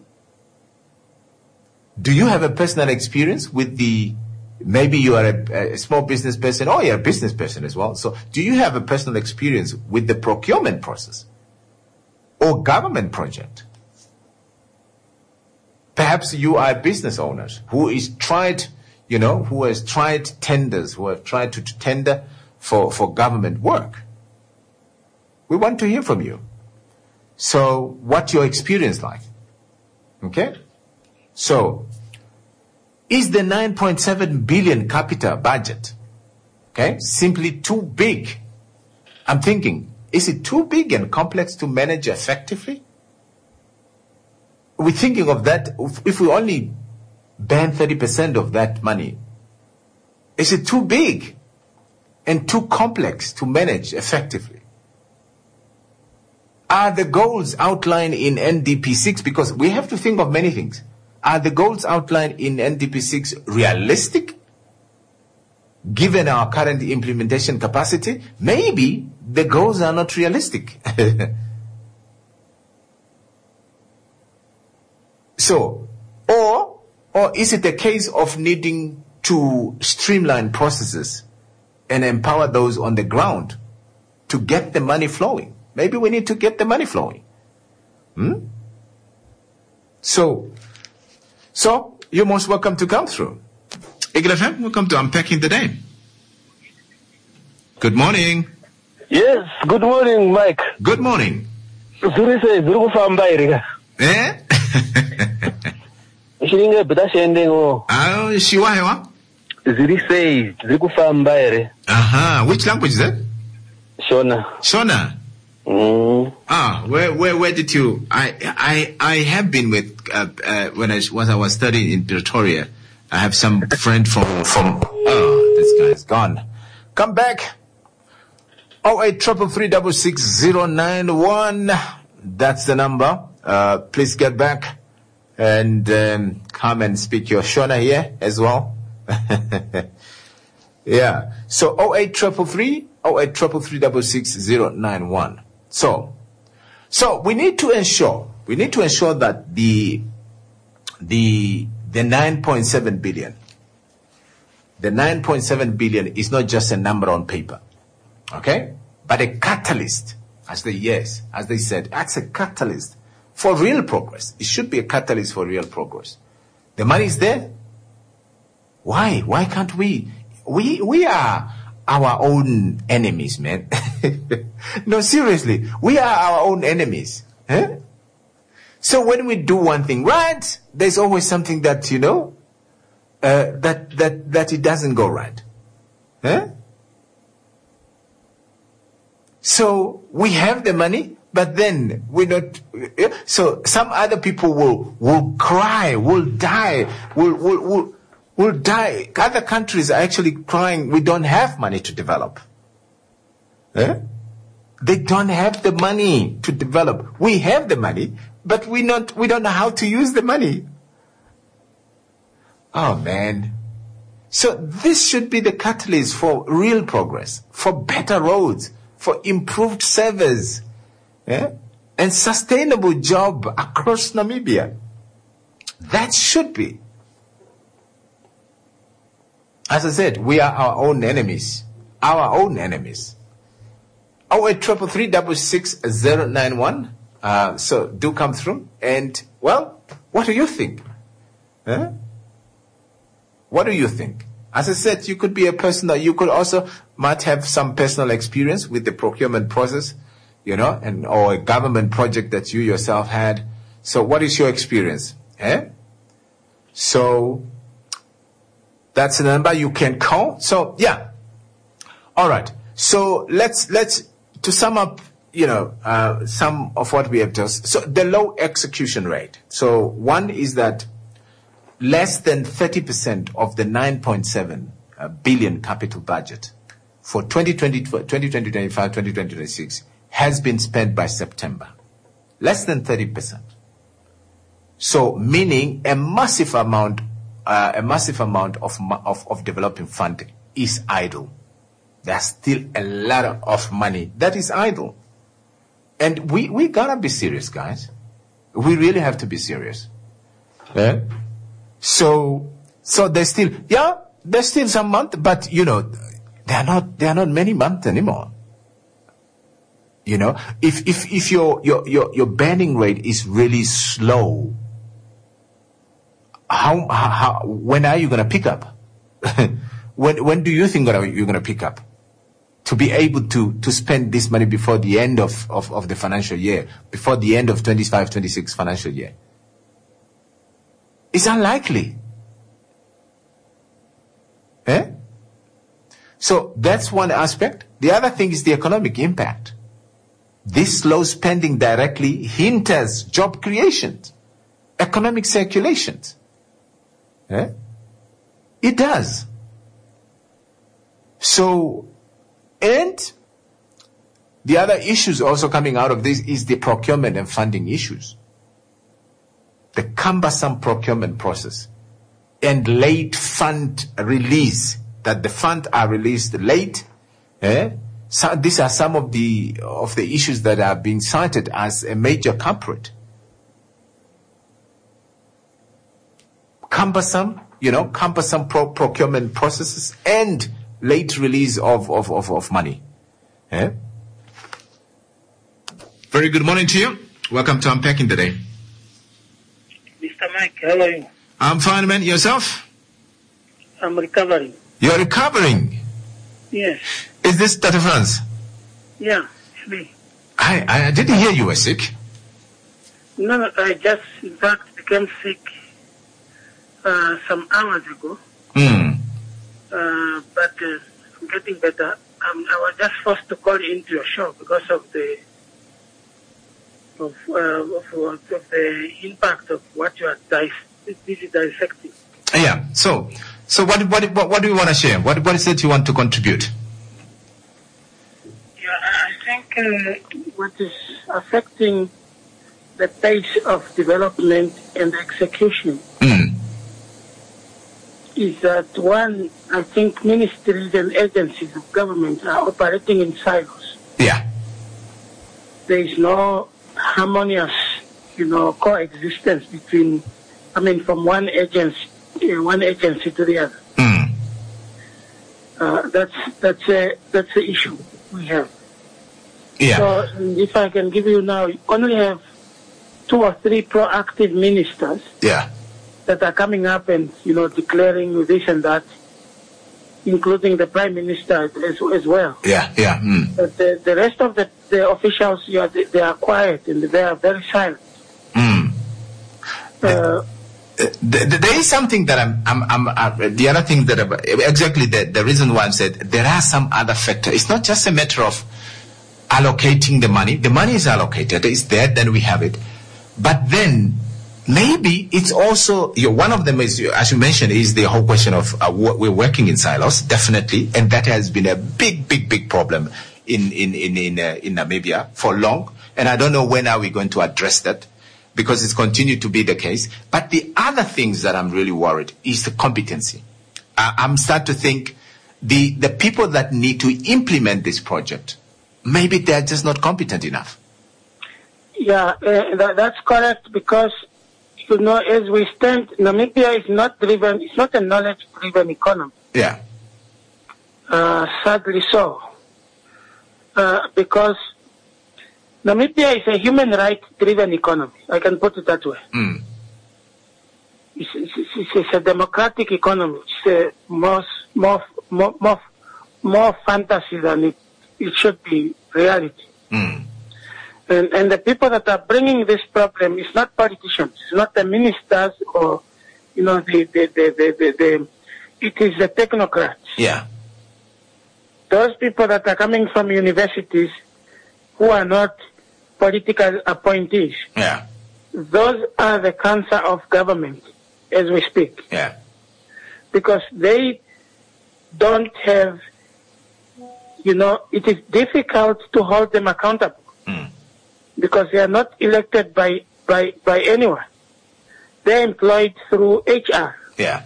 Do you have a personal experience with the? Maybe you are a, a small business person, or you're a business person as well. So, do you have a personal experience with the procurement process or government project? Perhaps you are a business owner who is tried, you know, who has tried tenders, who have tried to, to tender for, for government work. We want to hear from you. So what's your experience like? Okay? So, is the nine point seven billion capita budget, okay, simply too big? I'm thinking, is it too big and complex to manage effectively? We're thinking of that, if we only ban thirty percent of that money, is it too big and too complex to manage effectively? Are the goals outlined in N D P six, because we have to think of many things, are the goals outlined in N D P six realistic? Given our current implementation capacity, maybe the goals are not realistic. So, or, or is it a case of needing to streamline processes and empower those on the ground to get the money flowing? Maybe we need to get the money flowing. Hmm? So, so, you're most welcome to come through. Eagle F M, welcome to Unpacking the Day. Good morning. Yes, good morning, Mike. Good morning. Eh? Shilinga bidashende ngo. Ah, shiwahewa? Ziri say, zikufamba ere. Aha, which language is that? Shona. Shona. Mm. Ah, where, where, where did you? I, I, I have been with uh, uh, when I when I was studying in Pretoria. I have some friend from from. Oh, this guy is gone. Come back. Oh eight triple three double six zero nine one. That's the number. Uh, please get back and um, come and speak your Shona here as well. Yeah. So oh eight triple three oh eight triple three double six zero nine one. So, so we need to ensure we need to ensure that the the the nine point seven billion, the nine point seven billion is not just a number on paper, okay, but a catalyst, as they yes, as they said, that's a catalyst for real progress. It should be a catalyst for real progress. The money is there. Why? Why can't we? We we are our own enemies, man. No, seriously, we are our own enemies. Eh? So when we do one thing right, there's always something that, you know, uh, that, that, that it doesn't go right. Huh? So we have the money, but then we not. So some other people will will cry, will die, will will will will die. Other countries are actually crying. We don't have money to develop. Eh? They don't have the money to develop. We have the money, but we not. We don't know how to use the money. Oh man. So this should be the catalyst for real progress, for better roads, for improved service, yeah? And sustainable job across Namibia. That should be. As I said, we are our own enemies. Our own enemies. Oh eight triple three double six zero nine one. Uh, so do come through. And well, what do you think? Huh? What do you think? As I said, you could be a person that you could also might have some personal experience with the procurement process, you know, and or a government project that you yourself had. So what is your experience? Eh? So that's the number you can call. So yeah. All right. So let's let's to sum up, you know, uh, some of what we have just. So the low execution rate. So one is that less than thirty percent of the nine point seven uh, billion capital budget for twenty twenty, twenty twenty-five, twenty twenty-six has been spent by September. Less than thirty percent. So meaning a massive amount, uh, a massive amount of, of, of developing fund is idle. There's still a lot of money that is idle. And we, we gotta be serious, guys. We really have to be serious. Yeah? So, so there's still, yeah, there's still some month, but you know, there are not, there are not many months anymore. You know, if, if, if your, your, your, your burning rate is really slow, how, how, when are you going to pick up? when, when do you think you're going to pick up? To be able to, to spend this money before the end of, of, of the financial year, before the end of twenty-five twenty-six financial year. It's unlikely. Eh? So that's one aspect. The other thing is the economic impact. This slow spending directly hinders job creation, economic circulation. Eh? It does. So, and the other issues also coming out of this is the procurement and funding issues. The cumbersome procurement process and late fund release, that the funds are released late. Eh? So these are some of the of the issues that are being cited as a major culprit. Cumbersome, you know, cumbersome pro- procurement processes and late release of, of, of, of money. Eh? Very good morning to you. Welcome to Unpacking Today. Mister Mike, how are you? I'm fine, man. Yourself? I'm recovering. You're recovering? Yes. Is this Tata France? Yeah, it's me. I, I didn't hear you were sick. No, no, I just, in fact, became sick uh, some hours ago. Mm. Uh, but uh, I'm getting better. Um, I was just forced to call into your show because of the of, uh, of, of the impact of what you are dis- busy dissecting. Yeah. So, so what what what, what do you want to share? What what is it you want to contribute? Yeah, I think uh, what is affecting the pace of development and execution mm. is that, one, I think ministries and agencies of government are operating in silos. Yeah. There is no harmonious, you know, coexistence between, I mean, from one agency, uh, one agency to the other. Mm. Uh, that's that's a that's the issue we have. Yeah. So if I can give you now, you only have two or three proactive ministers. Yeah. That are coming up and, you know, declaring this and that, including the Prime Minister as, as well. Yeah, yeah. Mm. But the, the rest of the, the officials, you know, they, they are quiet and they are very silent. Mm. Uh, there is something that I'm, I'm, I'm uh, the other thing that, I'm, exactly the, the reason why I said there are some other factors. It's not just a matter of allocating the money. The money is allocated, it's there, then we have it. But then maybe it's also, you know, one of them is, as you mentioned, is the whole question of uh, we're working in silos, definitely, and that has been a big, big, big problem in in in in, uh, in Namibia for long. And I don't know when are we going to address that, because it's continued to be the case. But the other things that I'm really worried is the competency. Uh, I'm starting to think the the people that need to implement this project, maybe they're just not competent enough. Yeah, uh, that, that's correct, because, you know, as we stand, Namibia is not driven, it's not a knowledge-driven economy. Yeah. Uh, sadly so. Uh, because Namibia is a human rights-driven economy. I can put it that way. Mm. It's, it's, it's, it's a democratic economy. It's a more, more, more, more, more fantasy than it, it should be reality. Mm. And, and the people that are bringing this problem is not politicians, it's not the ministers or, you know, the, the, the, the, the, the it is the technocrats. Yeah. Those people that are coming from universities who are not political appointees. Yeah. Those are the cancer of government as we speak. Yeah. Because they don't have, you know, it is difficult to hold them accountable. Mm. Because they are not elected by, by, by anyone. They're employed through H R. Yeah.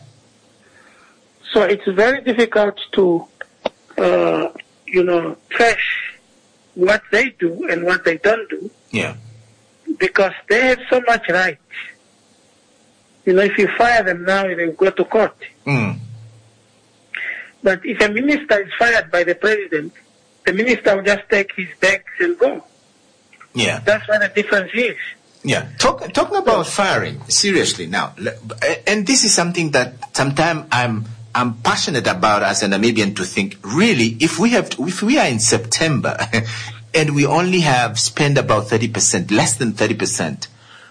So it's very difficult to, uh, you know, trash what they do and what they don't do. Yeah. Because they have so much right. You know, if you fire them now, they will go to court. Mm. But if a minister is fired by the president, the minister will just take his bags and go. Yeah. That's what the difference is. Yeah. Talk, talking about firing, seriously now, and this is something that sometimes I'm I'm passionate about as a Namibian, to think, really, if we have, to, if we are in September and we only have spent about thirty percent, less than thirty percent,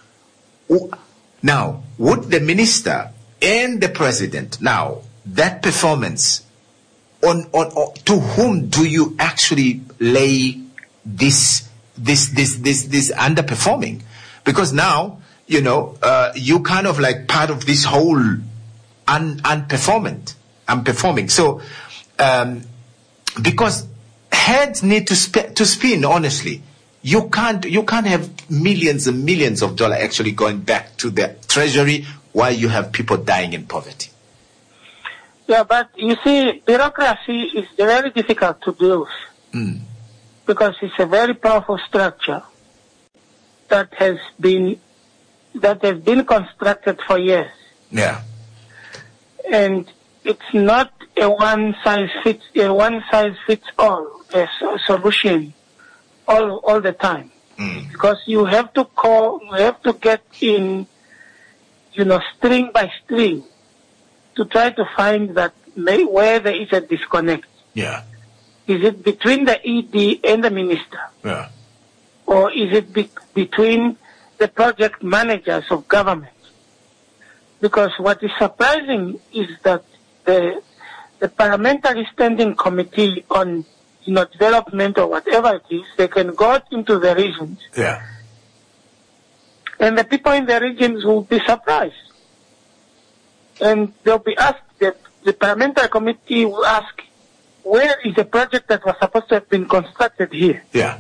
now, would the minister and the president, now, that performance, on, on, on to whom do you actually lay this this this this this underperforming? Because now, you know, uh, you kind of like part of this whole un unperformant, unperforming. So, um, because heads need to sp to spin. Honestly, you can't you can't have millions and millions of dollars actually going back to the treasury while you have people dying in poverty. Yeah, but you see, bureaucracy is very difficult to deal with. Mm. Because it's a very powerful structure that has been that has been constructed for years. Yeah. And it's not a one size fits a one size fits all a solution all all the time. Mm. Because you have to call you have to get in, you know, string by string to try to find that may, where there is a disconnect. Yeah. Is it between the E D and the minister? Yeah. Or is it be between the project managers of government? Because what is surprising is that the, the Parliamentary Standing Committee on, you know, Development or whatever it is, they can go into the regions. Yeah. And the people in the regions will be surprised. And they'll be asked, the, the Parliamentary Committee will ask, where is the project that was supposed to have been constructed here? Yeah.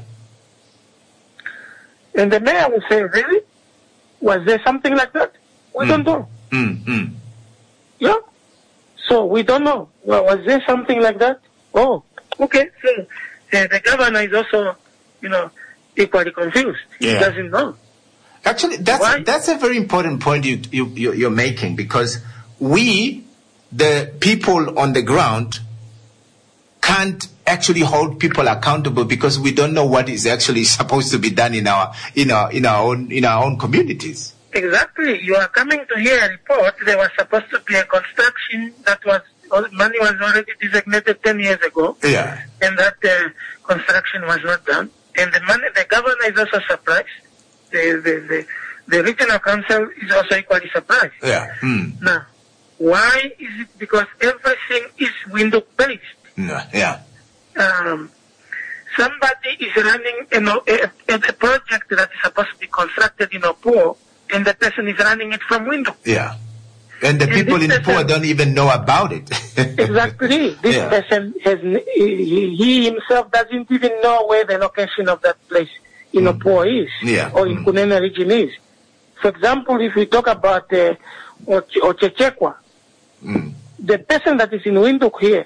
And the mayor will say, really? Was there something like that? We mm. don't know. Mm, mm. Yeah? So we don't know. Well, was there something like that? Oh, okay. So uh, the governor is also, you know, equally confused. Yeah. He doesn't know. Actually, that's, Why? that's a very important point you, you, you're making, because we, the people on the ground, can't actually hold people accountable because we don't know what is actually supposed to be done in our in our in our own in our own communities. Exactly. You are coming to hear a report. There was supposed to be a construction that was money was already designated ten years ago. Yeah. And that uh, construction was not done. And the money, the governor is also surprised. The the the, the regional council is also equally surprised. Yeah. Mm. Now, why is it? Because everything is Windhoek-based. No. Yeah. Um, somebody is running a, a, a project that is supposed to be constructed in Opuo, and the person is running it from Windhoek. Yeah. And the and people in Opuo don't even know about it. Exactly. This yeah. person has, he, he himself doesn't even know where the location of that place in mm. Opuo is, yeah. or in mm. Kunene region is. For example, if we talk about uh, Ochechekwa, mm. the person that is in Windhoek here,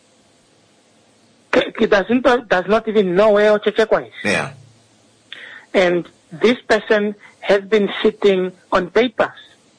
he doesn't, does not even know where Ochechekwa is. Yeah. And this person has been sitting on papers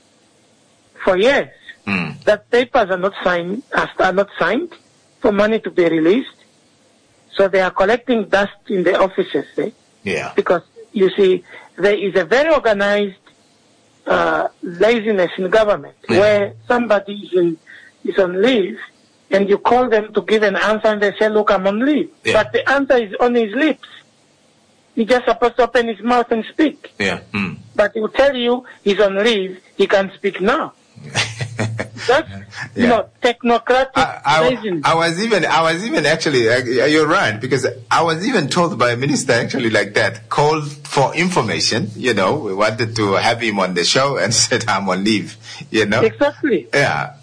for years. Mm. That papers are not signed, are not signed for money to be released. So they are collecting dust in the offices. Eh? Yeah. Because you see, there is a very organized uh, laziness in government yeah. where somebody is, in, is on leave and you call them to give an answer and they say, look, I'm on leave. Yeah. But the answer is on his lips. He's just supposed to open his mouth and speak. Yeah. Mm. But he will tell you he's on leave, he can't speak now. That's, yeah. you know, technocratic I, I, I was even, I was even actually, uh, you're right, because I was even told by a minister actually like that, called for information, you know, we wanted to have him on the show and said, I'm on leave, you know. Exactly. Yeah.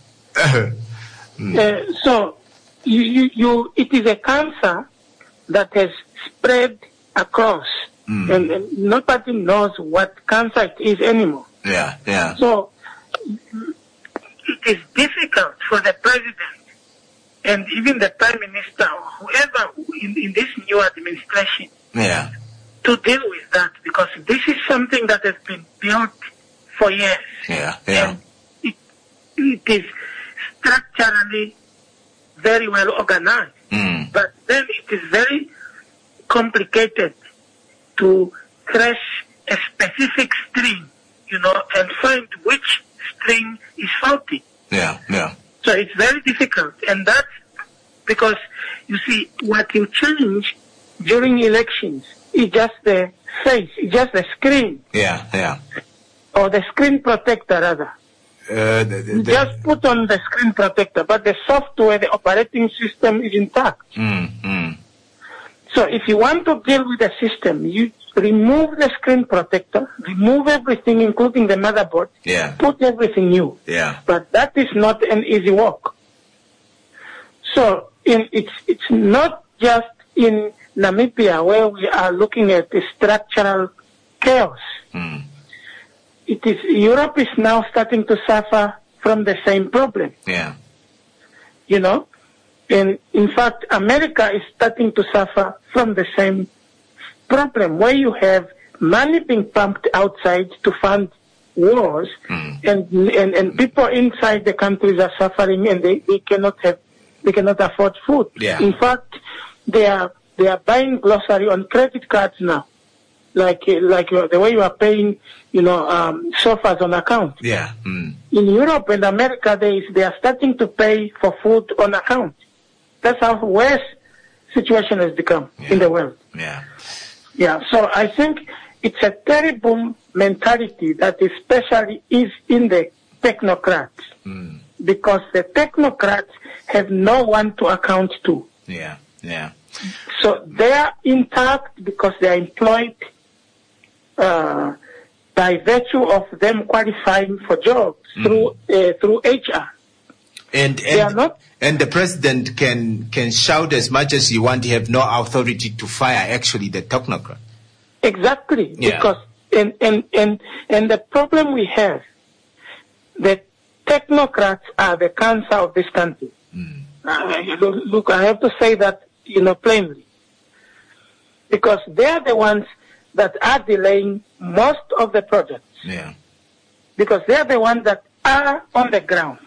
mm. uh, so, you, you, you, it is a cancer that has spread across, mm. and, and nobody knows what cancer it is anymore. Yeah, yeah. So, it is difficult for the president and even the prime minister or whoever in, in this new administration yeah. to deal with that, because this is something that has been built for years. Yeah, yeah. And it, it is structurally very well organized. Mm. But then it is very complicated to trace a specific string, you know, and find which string is faulty. Yeah, yeah. So it's very difficult, and that's because, you see, what you change during elections is just the face, it's just the screen. Yeah, yeah. Or the screen protector, rather. Uh, the, the, you just put on the screen protector, but the software, the operating system is intact. Mm, mm. So if you want to deal with the system, you remove the screen protector, remove everything, including the motherboard, yeah. put everything new. Yeah. But that is not an easy work. So in, it's it's not just in Namibia where we are looking at the structural chaos. Mm. It is Europe is now starting to suffer from the same problem. Yeah. You know, and in fact, America is starting to suffer from the same problem, where you have money being pumped outside to fund wars, mm. and, and and people inside the countries are suffering, and they, they cannot have they cannot afford food. Yeah. In fact, they are they are buying grocery on credit cards now, like like the way you are paying, you know, um, sofas on account. Yeah. Mm. In Europe and America, they is, they are starting to pay for food on account. That's how worse situation has become yeah. in the world. Yeah. Yeah, so I think it's a terrible mentality that especially is in the technocrats, mm. because the technocrats have no one to account to. Yeah, yeah. So they are intact because they are employed uh, by virtue of them qualifying for jobs mm. through uh, through H R. And they and, are not, and the president can can shout as much as you want. You have no authority to fire actually the technocrat. Exactly, yeah. because and, and and and the problem we have, the technocrats are the cancer of this country. Mm. Uh, look, I have to say that, you know, plainly, because they are the ones that are delaying most of the projects. Yeah. Because they are the ones that are on the ground.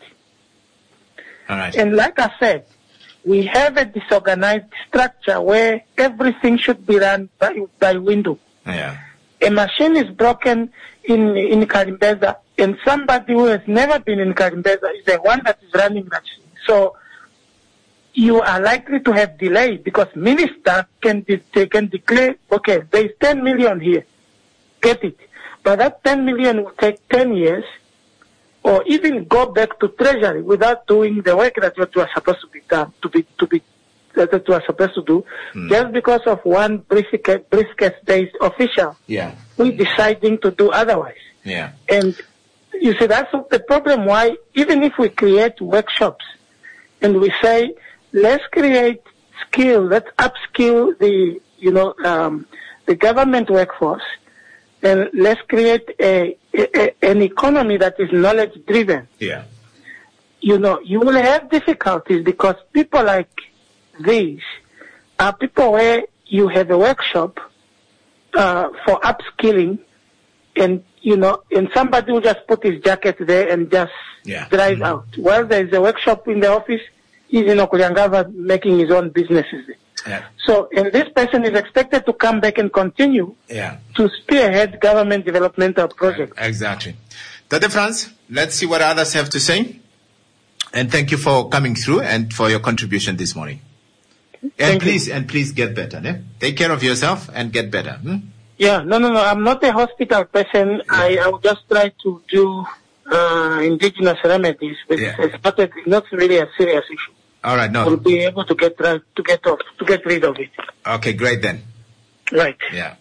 All right. And like I said, we have a disorganized structure where everything should be run by, by Windhoek. Yeah. A machine is broken in in Karimbeza, and somebody who has never been in Karimbeza is the one that is running that machine. So you are likely to have delay, because minister can de- they can declare, okay, there is ten million here, get it. But that ten million will take ten years, or even go back to Treasury without doing the work that you are supposed to be done, to be, to be, that you are supposed to do, mm. just because of one briefcase, briefcase-based official yeah. who is deciding to do otherwise. Yeah. And you see, that's the problem why, even if we create workshops and we say, let's create skill, let's upskill the, you know, um, the government workforce, and let's create a, a an economy that is knowledge driven. Yeah. You know, you will have difficulties because people like these are people where you have a workshop uh, for upskilling, and you know, and somebody will just put his jacket there and just yeah. drive mm-hmm. out. While there is a workshop in the office, he's in Okulyangava making his own businesses. Yeah. So, and this person is expected to come back and continue yeah. to spearhead government developmental projects. Exactly. Tate Franz, let's see what others have to say. And thank you for coming through and for your contribution this morning. And thank please, you. and please get better. Ne? Take care of yourself and get better. Hmm? Yeah, no, no, no. I'm not a hospital person. Yeah. I, I will just try to do uh, indigenous remedies, but yeah. it's not, a, not really a serious issue. All right, no. We'll be able to get to get off, to get rid of it. Okay, great then. Right. Yeah.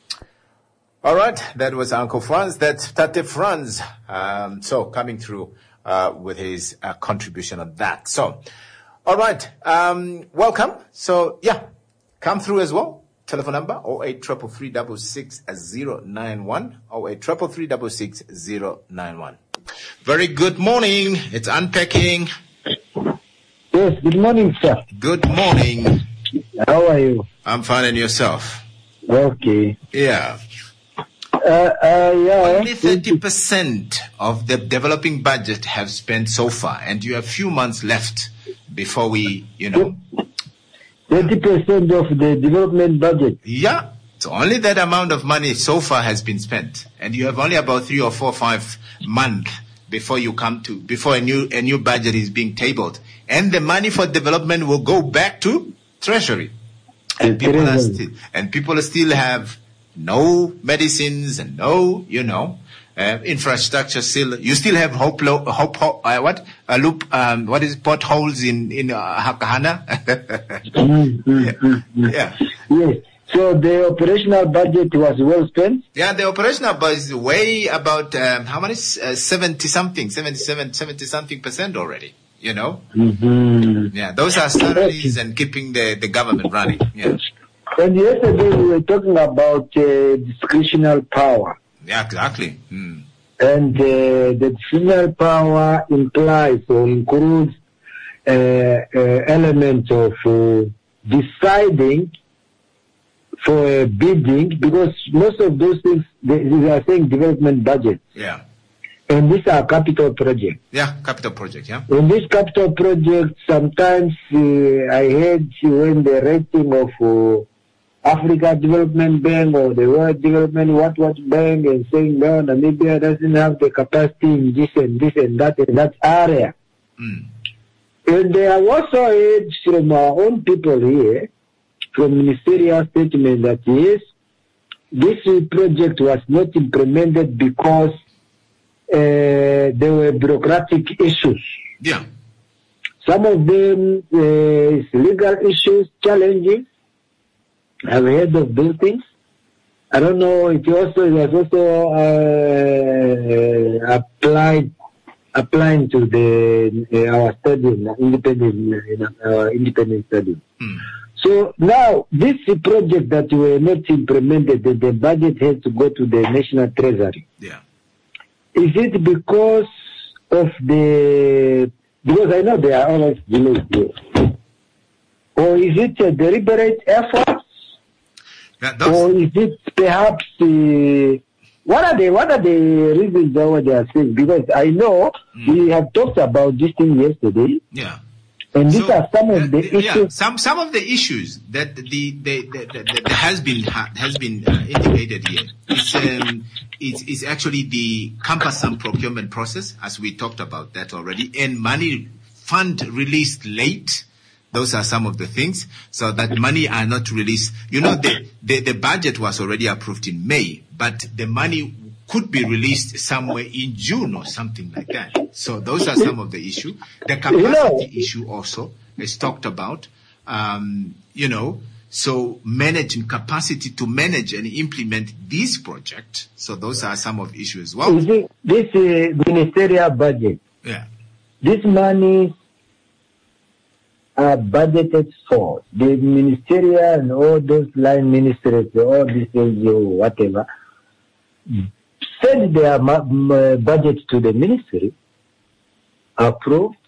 All right, that was Uncle Franz. That's Tate Franz. Um, so coming through uh, with his uh, contribution on that. So, all right, um, welcome. So yeah, come through as well. Telephone number oh eight three three three six six zero nine one oh eight three three three six six zero nine one. Very good morning. It's unpacking. Yes, good morning, sir. Good morning. How are you? I'm fine, and yourself? Okay. Yeah. Uh, uh, yeah. Only thirty percent of the developing budget have spent so far, and you have few months left before we, you know. thirty percent of the development budget? Yeah. So only that amount of money so far has been spent, and you have only about three or four, five months before you come to, before a new, a new budget is being tabled. And the money for development will go back to Treasury. And people are still, and people still have no medicines and no, you know, uh, infrastructure still. You still have hope, lo, hope, hope uh, what? A loop, um, what is potholes in, in uh, Hakahana? mm-hmm, yeah. Mm-hmm. yeah. Yes. So the operational budget was well spent? Yeah, the operational budget is way about, um, how many? Uh, seventy something, seventy-seven, seventy something percent already. You know? Mm-hmm. Yeah, those are salaries and keeping the, the government running. Yeah. And yesterday we were talking about uh, discretionary power. Yeah, exactly. Mm. And uh, the discretionary power implies or includes uh, uh, elements of uh, deciding for a bidding, because most of those things, they, they are saying development budget. Yeah. And these are capital projects. Yeah, capital project, yeah. In this capital project, sometimes uh, I heard when the rating of uh, Africa Development Bank or the World Development What What Bank and saying, no, Namibia doesn't have the capacity in this and this and that and that area. Mm. And they have also heard from our own people here, from ministerial statement, that yes, this project was not implemented because Uh, there were bureaucratic issues. Yeah. Some of them uh, is legal issues, challenging. I've heard of those things. I don't know. It also it was also uh, applied applying to the uh, our stadium, independent uh, independent stadium. Mm. So now this project that were not implemented, the, the budget had to go to the National Treasury. Yeah. Is it because of the, because I know there are always delays here, or is it a deliberate effort, yeah, or is it perhaps, uh, what are the, what are the reasons why they are saying? Because I know mm. we have talked about this thing yesterday. Yeah. And these so, are some of the uh, issues. Yeah, some some of the issues that the the, the, the, the has been has been uh, indicated here. It's um, it's, it's actually the cumbersome procurement process, as we talked about that already, and money fund released late. Those are some of the things. So that money are not released. You know, the the, the budget was already approved in May, but the money could be released somewhere in June or something like that. So those are some of the issue. The capacity you know, issue also is talked about. Um, you know, so managing capacity to manage and implement this project. So those are some of the issues as well. You see, this uh, ministerial budget. Yeah. This money are budgeted for the ministerial and all those line ministries, all these whatever. Send their budget to the ministry, approved,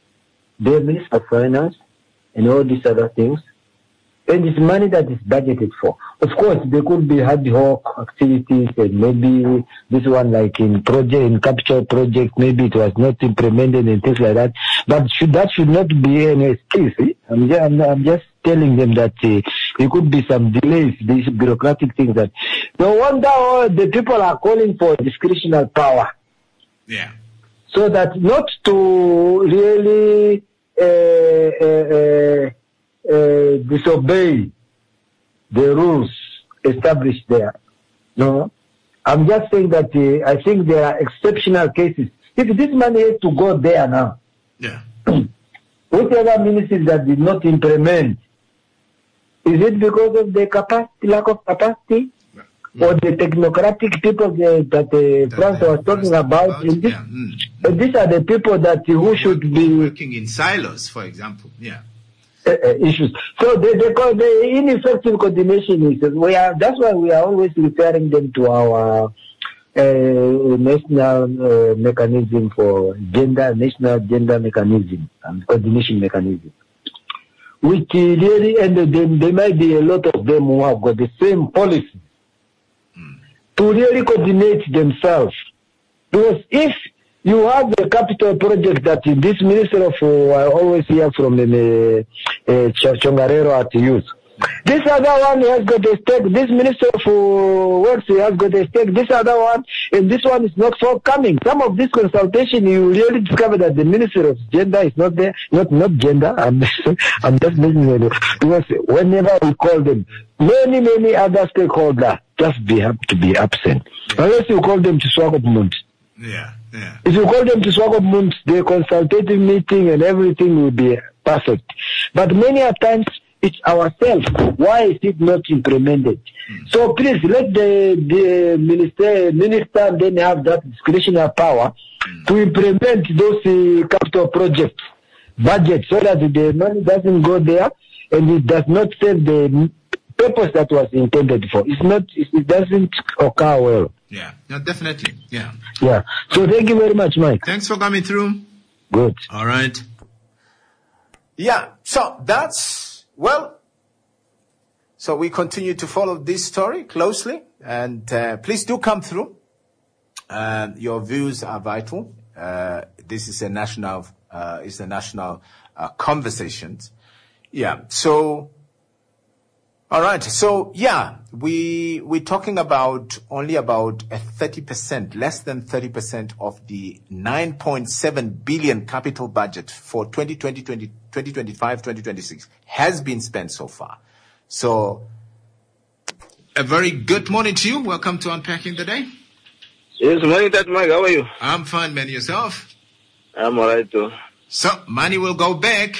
the Minister of Finance, and all these other things. And it's money that is budgeted for. Of course, there could be ad hoc activities, and maybe this one, like in project, in capital project, maybe it was not implemented and things like that. But should, that should not be an excuse. Eh? I'm, just, I'm, I'm just telling them that uh, there could be some delays, these bureaucratic things. That no wonder all the people are calling for discretionary power. Yeah. So that not to really uh, uh, uh, uh, disobey the rules established there. No, I'm just saying that uh, I think there are exceptional cases. If this money has to go there now, yeah. Whatever ministries that did not implement, is it because of the capacity, lack of capacity, yeah. or the technocratic people that, that uh, France was talking about? about this, yeah. mm. uh, these are the people that uh, who should be working in silos, for example. Yeah. Uh, uh, issues. So the, the the ineffective coordination is we are. That's why we are always referring them to our uh, national uh, mechanism for gender, national gender mechanism and coordination mechanism. Which uh, really, and then there might be a lot of them who have got the same policy mm. to really coordinate themselves. Because if you have the capital project that in this minister of, uh, I always hear from the uh, uh, Chongarero at youth. This other one has got a stake. This minister of uh, works has got a stake. This other one, and this one is not forthcoming. Some of this consultation, you really discover that the minister of gender is not there. Not not gender. I'm I'm just making it because whenever we call them, many many other stakeholders just be have to be absent. Yeah. Unless you call them to Swakopmund. Yeah. Yeah. If you call them to Swakopmund, the consultative meeting and everything will be perfect. But many a times it's ourselves. Why is it not implemented? Mm. So please let the, the minister, minister then have that discretionary power mm. to implement those uh, capital projects budget so that the money doesn't go there and it does not serve the purpose that was intended for. It's not. It doesn't occur well. Yeah, no, definitely. Yeah. Yeah. So thank you very much, Mike. Thanks for coming through. Good. All right. Yeah. So that's, well, so we continue to follow this story closely, and uh, please do come through. Uh, your views are vital. Uh, this is a national, uh, is a national uh, conversation. Yeah. So, all right. So, yeah, we, we're talking about only about a thirty percent, less than thirty percent of the nine point seven billion capital budget for twenty twenty, twenty twenty-five, twenty twenty-six has been spent so far. So, a very good morning to you. Welcome to Unpacking the Day. Yes, morning, Tat Mike. How are you? I'm fine, man. Yourself? I'm all right, too. So, money will go back.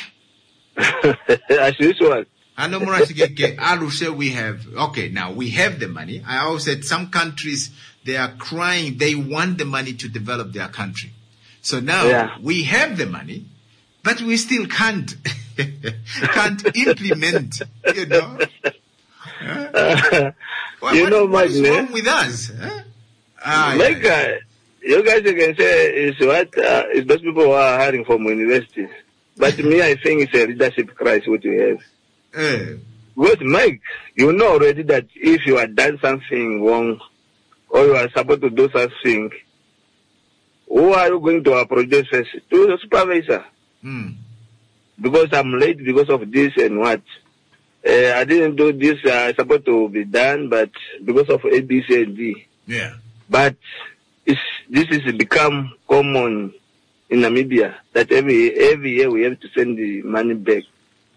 As usual. I know Murashigeke, we have, okay, now we have the money. I always said some countries, they are crying, they want the money to develop their country. So now yeah. we have the money, but we still can't, can't implement, you know. Huh? Well, you what, know, what is Mike, wrong with us? Huh? Ah, Mike, yeah. uh, you guys you can say is what, uh, is those people who are hiring from universities. But me, I think it's a leadership crisis what you have. Uh, Because, Mike, you know already that if you have done something wrong or you are supposed to do something, who are you going to approach first? To the supervisor. Mm. Because I'm late because of this and what. Uh, I didn't do this, uh, supposed to be done, but because of A, B, C, and D. Yeah. But it's, this has become common in Namibia that every every year we have to send the money back.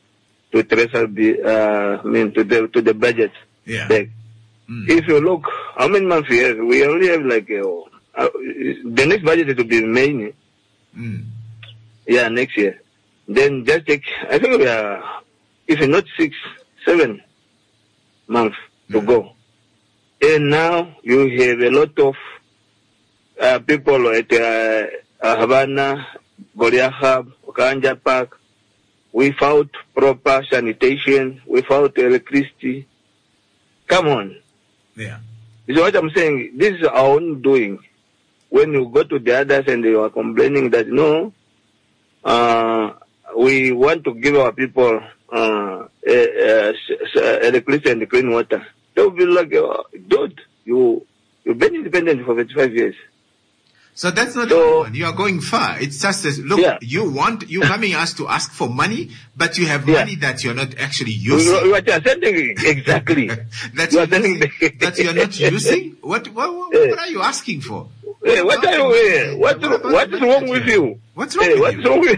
To Teresa, uh, I mean, to the to the budget. Yeah. Back. Mm. If you look how many months we have? We only have like, uh, uh, the next budget is to be May. Mm. Yeah, next year. Then just take, I think we are, if not six, seven months to Mm. go. And now you have a lot of uh, people at uh, Havana, Goria Hub, Okanja Park, without proper sanitation, without electricity. Come on. Yeah. This is what I'm saying. This is our own doing. When you go to the others and they are complaining that, no, uh, we want to give our people uh, uh, uh, electricity and clean water. They'll be like, uh, dude, you, you've been independent for thirty-five years. So that's not So- the one. You are going far. It's just as, look, Yeah. you want, you coming us to ask for money, but you have Yeah. money that you're not actually You, using. you are sending exactly. that, you you're are sending using the- that you're not using? What, what, what, Yeah. what are you asking for? Hey, what are you? Hey, what, What about what the is money wrong that with you you? What's wrong Hey, with what's you? wrong with?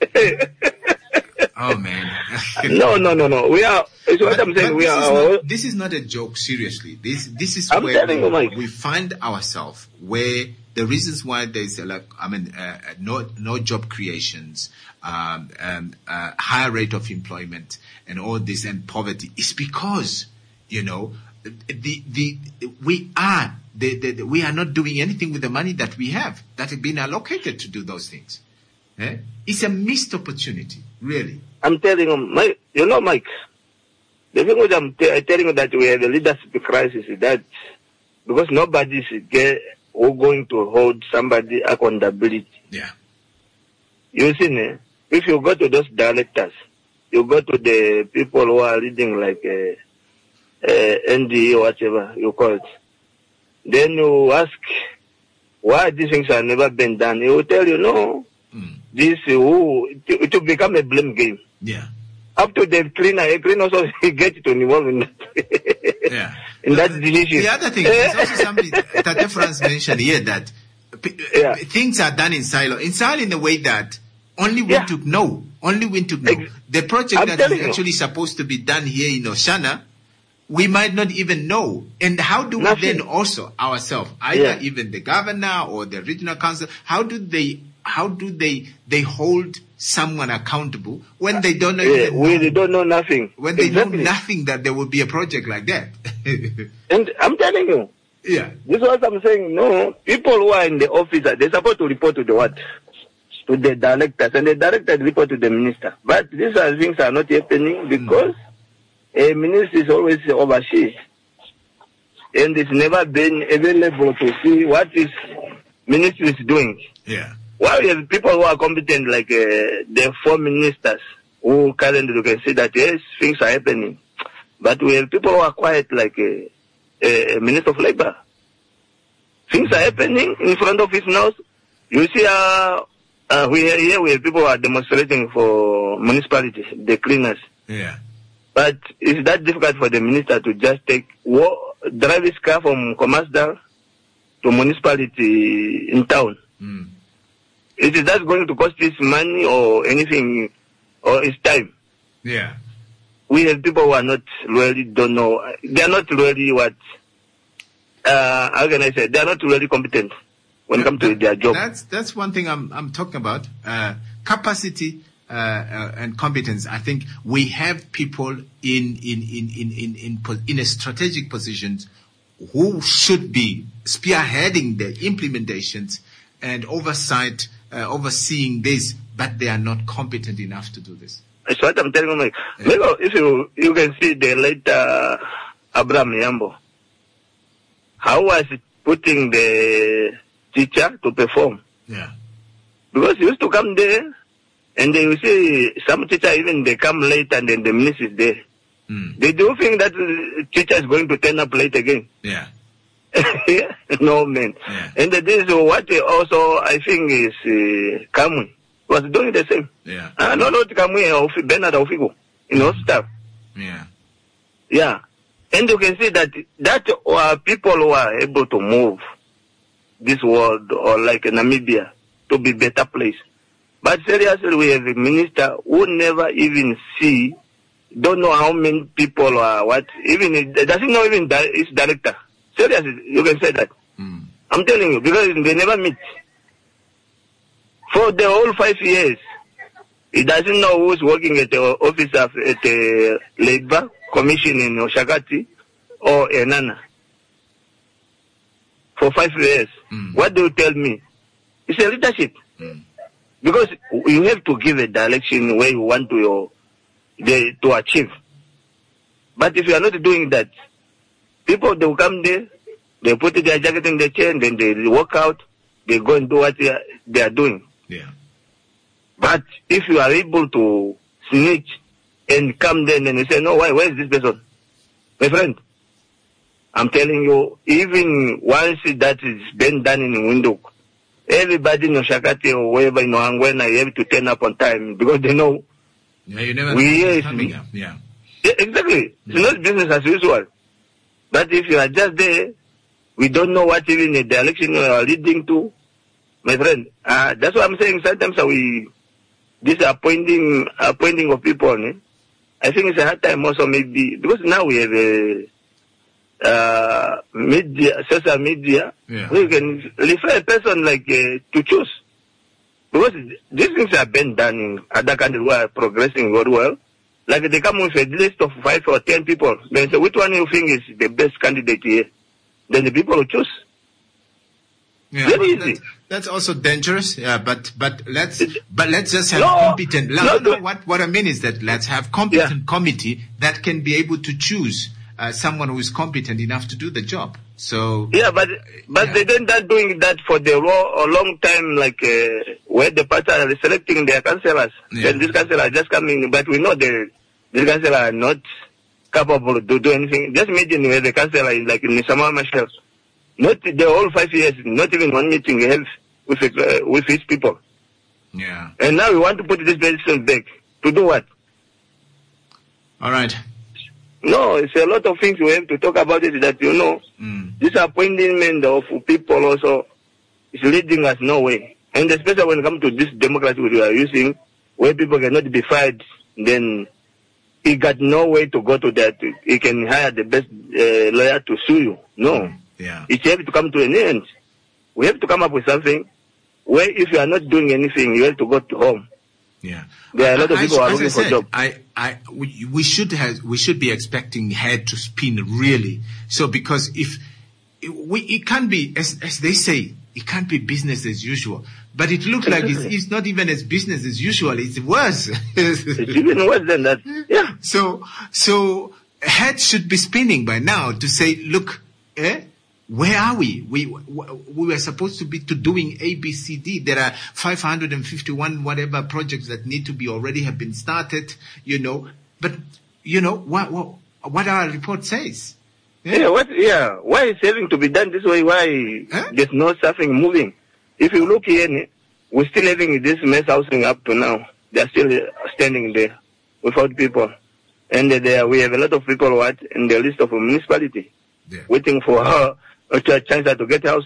Oh man. no, no, no, no. We are. It's what But- I'm saying. but We this are. is Our, not, this is not a joke, seriously. This this is I'm where telling we, you, Mike. we find ourselves, where the reasons why there's a like, I mean, uh, no no job creations, um, um, uh, higher rate of employment, and all this, and poverty is because, you know, the the we are the, the, the we are not doing anything with the money that we have that has been allocated to do those things. Eh? It's a missed opportunity, really. I'm telling you, Mike. You know, Mike. The thing is, I'm t- telling you that we have a leadership crisis. That because nobody is get who going to hold somebody accountability. Yeah. You see, ne? If you go to those directors, you go to the people who are leading like a, a N D A or whatever you call it. Then you ask why these things have never been done. He will tell you, no, Mm. this who it, it will become a blame game. Yeah. Up to the cleaner, a cleaner also get to involve in that, Yeah. in that The- decision. The other thing is also something that France mentioned here that p- Yeah. things are done in silo. In silo in the way that only Yeah. Windhoek know. Only Windhoek know. Ex- The project I'm that telling is you. actually supposed to be done here in Oshana, we might not even know. And how do we Nothing. then also ourselves, either Yeah. even the governor or the regional council, how do they how do they they hold someone accountable when they don't know Yeah, even we know, don't know nothing. when they Exactly. know nothing that there will be a project like that? And I'm telling you, Yeah. this is what I'm saying. No, people who are in the office, they're supposed to report to the what? To the directors, and the directors report to the minister. But these are things are not happening because a minister is always overseas, and it's never been available to see what is ministry is doing. Yeah. While we have people who are competent, like uh, the four ministers, who currently you can see that yes, things are happening, but we have people who are quiet, like a uh, uh, minister of labor. Things are happening in front of his nose. You see, uh, uh, we here we have people who are demonstrating for municipalities, the cleaners. Yeah. But it's that difficult for the minister to just take wo- drive his car from Commercial to municipality in town. Mm. Is it that going to cost his money or anything, or his time? Yeah. We have people who are not really don't know. They are not really what. Uh, how can I say? They are not really competent when it comes to their job. That's that's one thing I'm I'm talking about. Uh, capacity uh, uh, and competence. I think we have people in in in in in in, po- in a strategic positions who should be spearheading the implementations and oversight, uh, overseeing this, but they are not competent enough to do this. That's what I'm telling you, Mike. Yeah. Maybe if you you can see the late uh, Abraham Yambo, how was it putting the teacher to perform? Yeah. Because he used to come there, and then you see some teacher even they come late, and then the minister is there. Mm. They do think that the teacher is going to turn up late again. Yeah. No, man. Yeah. And this is what they also, I think, is uh, Kamui was doing the same. Yeah. Uh, no, not Kamui, uh, Bernard Ofigo, in mm. Ostaf. Yeah. Yeah. And you can see that that are people who are able to move this world, or like Namibia, to be better place. But seriously, we have a minister who never even see, don't know how many people are what, even, doesn't know even di- his director. Seriously, you can say that. Mm. I'm telling you, because they never meet. For the whole five years, he doesn't know who's working at the office of at the Labor Commission in Oshakati or Enana. For five years. Mm. What do you tell me? It's a leadership. Mm. Because you have to give a direction where you want to, your, the, to achieve. But if you are not doing that, people, they will come there, they put their jacket in the chair, and then they walk out, they go and do what they are, they are doing. Yeah. But if you are able to snitch and come there and you say, no, why, where is this person? My friend, I'm telling you, even once that is been done in Windhoek, everybody in Oshakati or wherever in Ohangwena, you have to turn up on time because they know. Yeah, you never we, know yes, coming up. Yeah. Yeah, exactly. Yeah. It's not business as usual. But if you are just there, we don't know what even the election you are leading to. My friend, uh, that's what I'm saying. Sometimes we, this appointing, appointing of people, eh? I think it's a hard time also maybe, because now we have a, uh, media, social media, yeah. we can refer a person like uh, to choose. Because these things have been done in other countries who are progressing very well. Like they come with a list of five or ten people. Then say, which one you think is the best candidate here? Then the people will choose. Yeah, Very well, easy. That's, that's also dangerous. Yeah, but but let's but let's just have No, competent. No, no, no, no. what what I mean is that let's have competent committee that can be able to choose uh, someone who is competent enough to do the job. So Yeah, but but Yeah. they don't start doing that for the raw, a long time, like uh, where the party are selecting their councillors. Yeah. Then these councillors are just coming, but we know the these councillors are not capable to do anything. Just imagine where the councillor is like in Nisama Mashal. Not the whole five years, not even one meeting he held with his, uh, with his people. yeah. And now we want to put this person back. To do what? All right. No, it's a lot of things we have to talk about it that, you know, Mm. this appointment of people also is leading us nowhere. And especially when it comes to this democracy we are using, where people cannot be fired, then he got no way to go to that. He can hire the best uh, lawyer to sue you. No. Yeah. It has to come to an end. We have to come up with something where if you are not doing anything, you have to go to home. Yeah. There are a lot of I- people who are as looking I for said, jobs. I, I, we, we should have, we should be expecting head to spin really. So because if we, it can't be, as, as they say, it can't be business as usual. But it looks like it's, it's not even as business as usual. It's worse. It's even worse than that. Yeah. So, so head should be spinning by now to say, look, eh? Where are we? We we were supposed to be to doing A, B, C, D. There are five hundred fifty-one whatever projects that need to be already have been started, you know. But you know what what, what our report says. Yeah. yeah, what? Yeah, why is having to be done this way? Why Huh? there's no something moving? If you look here, we're still having this mass housing up to now. They're still standing there without people, and there we have a lot of people what in the list of a municipality Yeah. waiting for her. A chance to get house,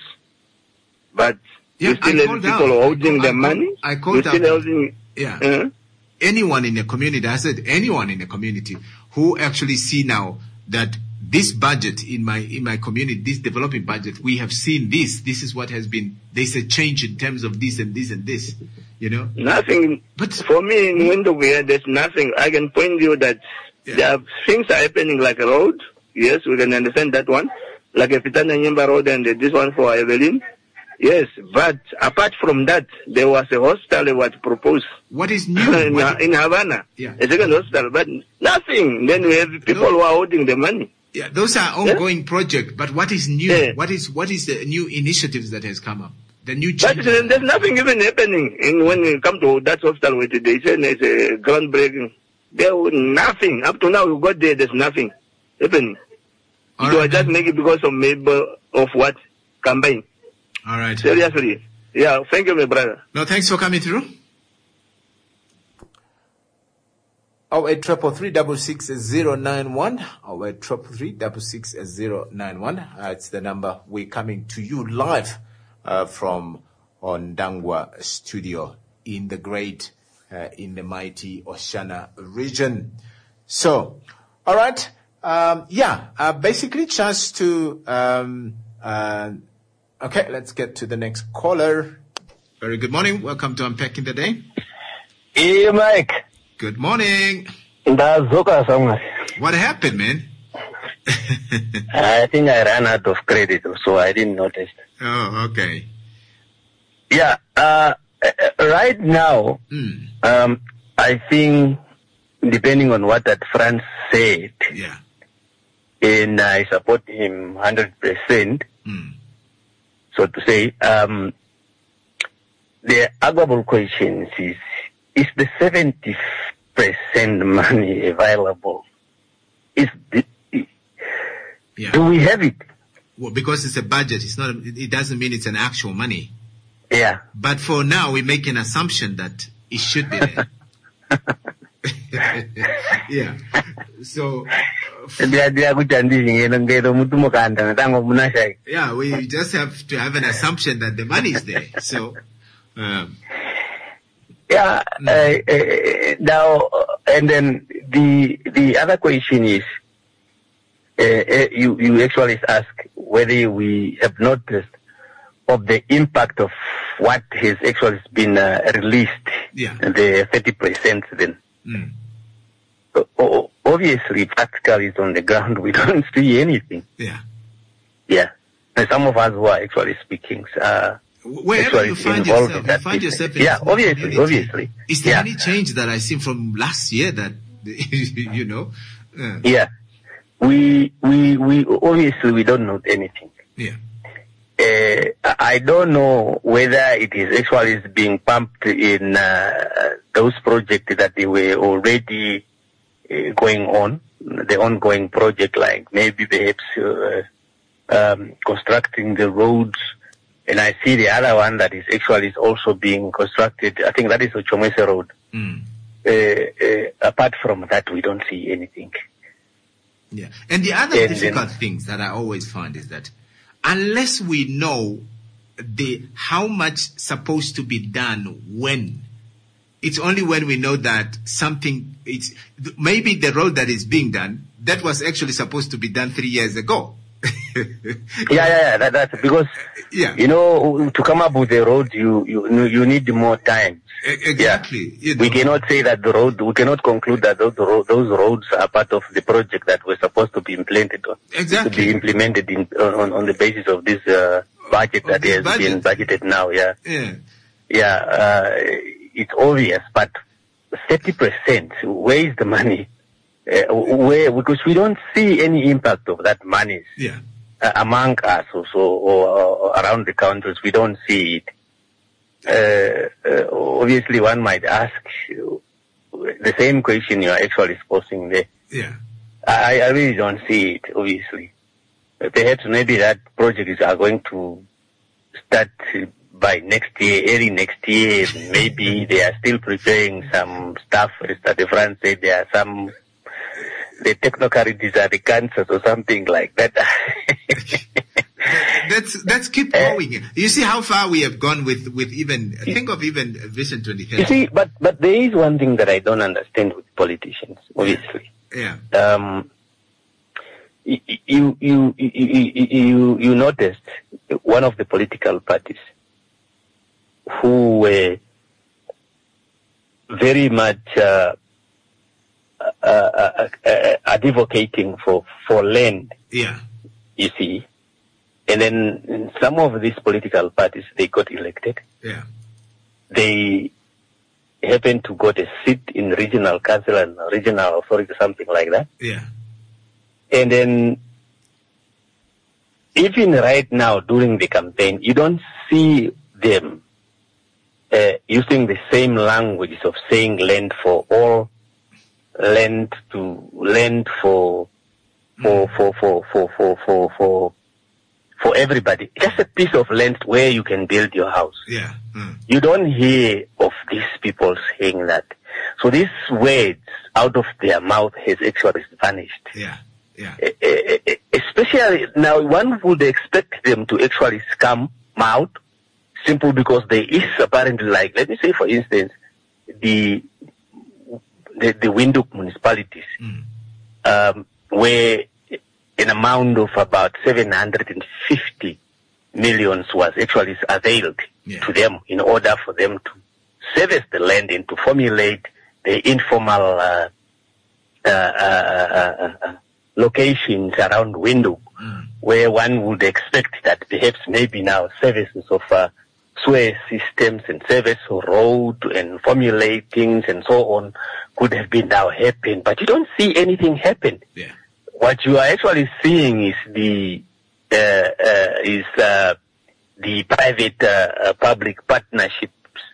but Yeah, you still I have called people out. holding I the called- money. I You called still out. holding. Yeah. Uh, Anyone in the community, I said anyone in the community who actually see now that this budget in my in my community, this developing budget, we have seen this. This is what has been. There's a change in terms of this and this and this. You know. nothing. But For me, in Windhoek, here, there's nothing. I can point you that Yeah. there are things are happening like a road. Yes, we can understand that one. Like a Pitana Nyemba road and this one for Evelyn. Yes, but apart from that, there was a hostel that was proposed what is new? in, What- in Havana. Yeah. A second hostel, but nothing. Then we have people No. who are holding the money. Yeah, those are ongoing projects. But what is new? Yeah. What is what is the new initiatives that has come up? The new But change. uh, there's nothing even happening in when we come to that hostel with it. They say it's a groundbreaking. There was nothing. Up to now, we got there, there's nothing happening. All So right, I just then. make it because of maybe of what? Campaign. All right. Seriously. Yeah, thank you, my brother. No, thanks for coming through. Oh eight triple three double six zero nine one. Oh eight triple three double six zero nine one. Uh, it's the number. We're coming to you live uh, from Ondangwa Studio in the great, uh, in the mighty Oshana region. So, all right. um, yeah, uh, basically just to, um, uh, okay, let's get to the next caller. Very good morning. Welcome to Unpacking the Day. Hey, Mike. Good morning. What happened, man? I think I ran out of credit, so I didn't notice. Oh, okay. Yeah, uh, right now, mm. um, I think, depending on what that Franz said, yeah, and I support him one hundred percent, mm. so to say, um, the arguable question is, is the seventy percent money available? Is the, yeah. Do we have it? Well, because it's a budget, it's not. It doesn't mean it's an actual money. Yeah. But for now, we make an assumption that it should be there. Yeah. So. Uh, yeah, we just have to have an assumption that the money is there. So. Um, yeah. mm. Uh, uh, now, uh, and then the the other question is. Uh, uh, you, you actually ask whether we have noticed of the impact of what has actually been uh, released, yeah. the thirty percent then. Mm. So, obviously, practically on the ground, we don't see anything. Yeah. Yeah. And some of us who are actually speaking uh, wherever actually you find yourself, yourself, you find yourself in yeah, obviously, community. obviously. Is there yeah. any change that I seen from last year that, you know? Uh, yeah. We, we, we, obviously we don't know anything. Yeah. Uh, I don't know whether it is actually being pumped in uh, those projects that they were already uh, going on, the ongoing project, like maybe perhaps uh, um, constructing the roads. And I see the other one that is actually also being constructed. I think that is the Chomese Road. Mm. Uh, uh, apart from that, we don't see anything. Yeah. And the other and difficult then, things that I always find is that unless we know the how much supposed to be done when, it's only when we know that something, it's maybe the road that is being done, that was actually supposed to be done three years ago. yeah, yeah, yeah. That, that's because, yeah. you know, to come up with the road, you, you, you need more time. Exactly. Yeah. You know. We cannot say that the road, we cannot conclude that those, those roads are part of the project that were supposed to be implemented on. Exactly. To be implemented in, on, on the basis of this, uh, budget of that this has budget. been budgeted now, yeah. Yeah. Yeah, uh, it's obvious, but thirty percent, where is the money? Uh, where, because we don't see any impact of that money. Yeah. Uh, among us also, or, or around the countries, we don't see it. Uh, uh, obviously, one might ask the same question you are actually posing there. Yeah. I, I really don't see it, obviously. Uh, perhaps maybe that project is are going to start by next year, early next year. Maybe they are still preparing some stuff. As the France said, there are some, the technocarities are the cancers or something like that. Let's let's keep going. You see how far we have gone with with even think of even Vision twenty thirty. You see, but but there is one thing that I don't understand with politicians. Obviously, yeah. Um, you you you you you, you noticed one of the political parties who were very much uh, uh, uh, uh, advocating for for land. Yeah. You see. And then some of these political parties, they got elected. Yeah. They happened to got a seat in regional council and regional authority, something like that. Yeah. And then even right now during the campaign, you don't see them uh, using the same language of saying land for all, land to land for for for for for for for, for for everybody. Just a piece of land where you can build your house. Yeah. Mm. You don't hear of these people saying that. So these words out of their mouth has actually vanished. Yeah. Yeah. Especially now, one would expect them to actually come out simple because there is apparently, like, let me say for instance, the the, the Windhoek municipalities. Mm. Um, where an amount of about seven hundred fifty millions was actually availed yeah. to them in order for them to service the land and to formulate the informal uh, uh, uh, uh, locations around Windhoek, mm. where one would expect that perhaps maybe now services of uh, sewer systems and service of road and formulating and so on could have been now happen, but you don't see anything happen. Yeah. What you are actually seeing is the uh, uh, is uh, the private uh, uh, public partnerships,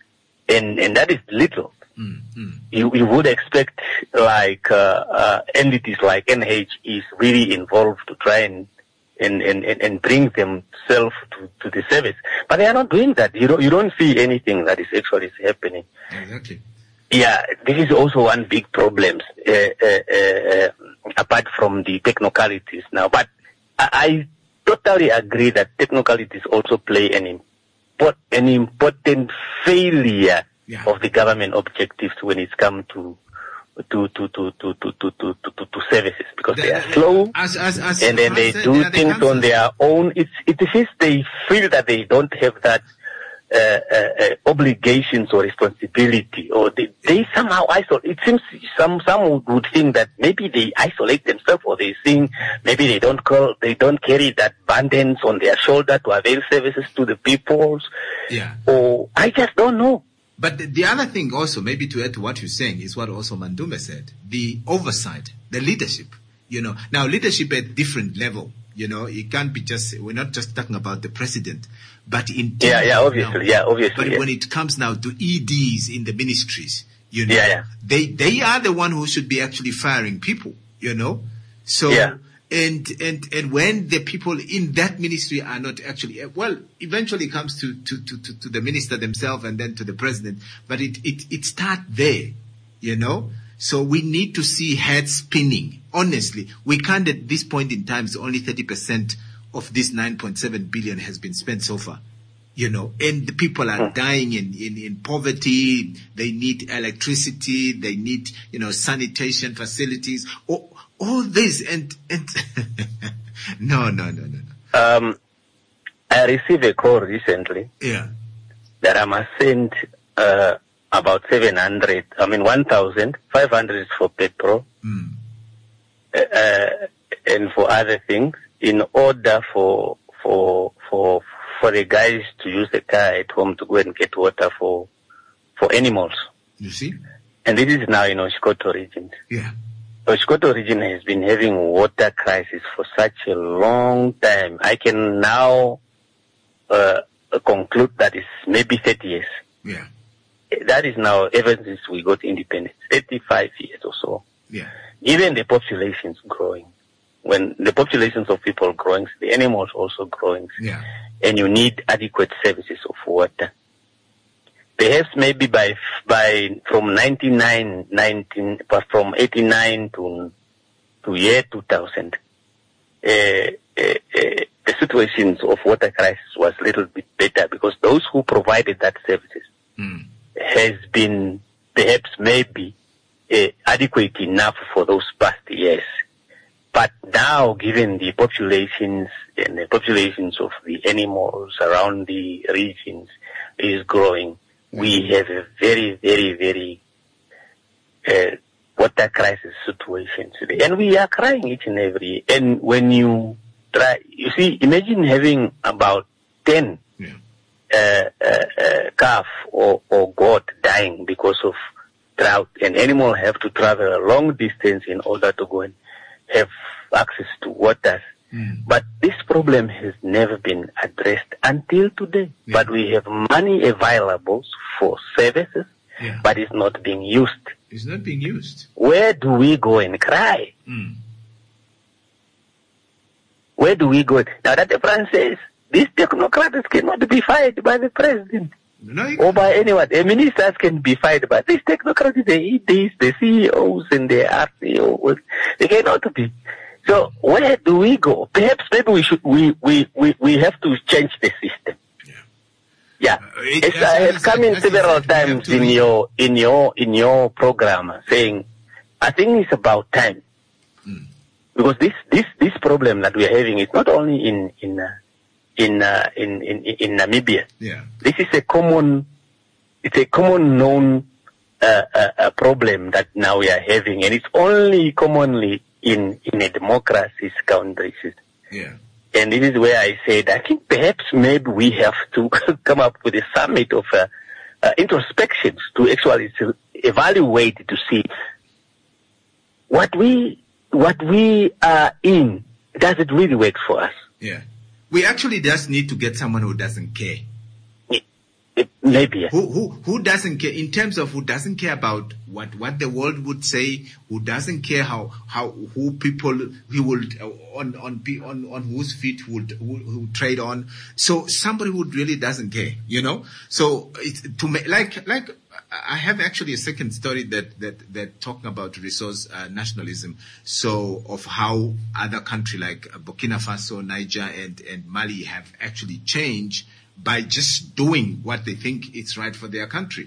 and and that is little. Mm, mm. You you would expect like uh, uh, entities like N H is really involved to try and and and, and bring themselves to, to the service, but they are not doing that. You don't you don't see anything that is actually happening. Exactly. Yeah, this is also one big problem, uh, uh, uh, apart from the technicalities now. But I, I totally agree that technicalities also play an, import, an important failure yeah. of the government objectives when it's come to to to to to to to to, to, to services, because the, they are slow as, as, as and then they do things the on their own. It's it is they feel that they don't have that. Uh, uh, uh, obligations or responsibility, or they, they somehow isolate. It seems some some would, would think that maybe they isolate themselves, or they think maybe they don't call, they don't carry that burdens on their shoulder to avail services to the peoples. Yeah. Or I just don't know. But the, the other thing also, maybe to add to what you're saying, is what also Mandume said: the oversight, the leadership. You know, now leadership at different level. You know, it can't be just, we're not just talking about the president, but in yeah, yeah, obviously, now, yeah, obviously. But yeah. when it comes now to E Ds in the ministries, you know, yeah, yeah. they they are the one who should be actually firing people. You know, so yeah. and and and when the people in that ministry are not actually, well, eventually it comes to to to to, to the minister themselves and then to the president, but it it it starts there. You know. So we need to see heads spinning. Honestly, we can't at this point in time, so only thirty percent of this nine point seven billion has been spent so far. You know, and the people are dying in, in, in poverty. They need electricity. They need, you know, sanitation facilities. All, all this and, and, no, no, no, no, no. Um, I received a call recently. Yeah. That I must send, uh, about seven hundred, I mean one thousand five hundred for petrol, mm. uh, and for other things, in order for for for for the guys to use the car at home to go and get water for for animals. You see? And this is now in Oshkoto region. Yeah. Oshkoto region has been having water crisis for such a long time. I can now uh, conclude that it's maybe thirty years. Yeah. That is now, ever since we got independence, thirty-five years or so. Yeah. Even the population's growing. When the populations of people growing, the animals also growing. Yeah. And you need adequate services of water. Perhaps maybe by, by, from ninety-nine, nineteen, but from eighty-nine to, to year two thousand, uh, uh, uh, the situations of water crisis was a little bit better, because those who provided that services, mm. has been perhaps maybe uh, adequate enough for those past years. But now, given the populations and the populations of the animals around the regions is growing, we have a very, very, very uh, water crisis situation today. And we are crying each and every year. And when you try, you see, imagine having about ten yeah. Uh, uh, uh, calf or, or goat dying because of drought, and animals have to travel a long distance in order to go and have access to water. Mm. But this problem has never been addressed until today. Yeah. But we have money available for services, yeah. but it's not being used. It's not being used. Where do we go and cry? Mm. Where do we go? Now that the France says, these technocrats cannot be fired by the president no, or by anyone. The ministers can be fired by these technocrats, the E Ds, the C E Os, and the R C Os. They cannot be. So where do we go? Perhaps maybe we should we we we, we have to change the system. Yeah. Yeah. Uh, it, it's, as, I have as, come in as, several as, times in your in your in your program saying, I think it's about time. Mm. because this this this problem that we are having is not only in in uh, in, uh, in in in Namibia. Yeah. This is a common, it's a common known uh, uh, uh, problem that now we are having, and it's only commonly in in a democracy's countries. Yeah. And this is where I said, I think perhaps maybe we have to come up with a summit of uh, uh, introspections to actually to evaluate to see what we what we are in. Does it really work for us? Yeah. We actually just need to get someone who doesn't care. Maybe. Who who who doesn't care in terms of who doesn't care about what, what the world would say, who doesn't care how, how who people he would uh, on on on on whose feet would who, who trade on. So somebody who really doesn't care, you know. So it's to make like like I have actually a second story that that that talking about resource uh, nationalism. So of how other country like Burkina Faso, Niger, and and Mali have actually changed by just doing what they think is right for their country.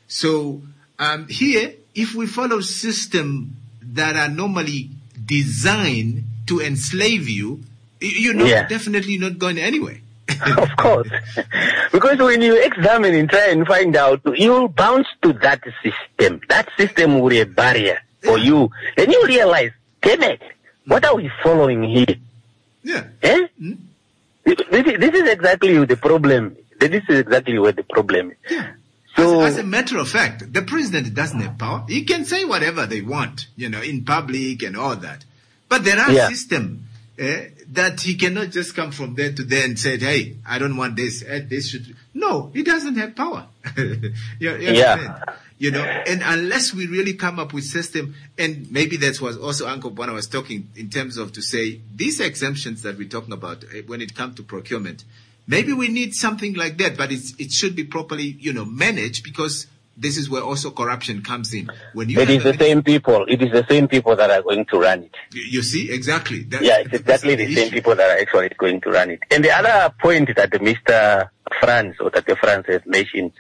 So um, here, if we follow systems that are normally designed to enslave you, you're not Yeah. definitely not going anywhere. Of course. Because when you examine and try and find out, you bounce to that system. That system will be a barrier for you. And you realize, damn it, what are we following here? Yeah. Eh? This is, this is exactly the problem. This is exactly where the problem is. Yeah. So, as, as a matter of fact, the president doesn't have power. He can say whatever they want, you know, in public and all that. But there are Yeah. systems eh, that he cannot just come from there to there and say, hey, I don't want this. Eh, this should. No, he doesn't have power. you, you Yeah. understand? You know, and unless we really come up with system, and maybe that was also Uncle Bona was talking in terms of to say these exemptions that we're talking about eh, when it comes to procurement, maybe we need something like that, but it's, it should be properly, you know, managed, because this is where also corruption comes in. When you it have is a the same people. It is the same people that are going to run it. You you see, exactly. That's Yeah, it's exactly the same people that are actually going to run it. And the other point that the Mister Franz, or that the Franz has mentioned,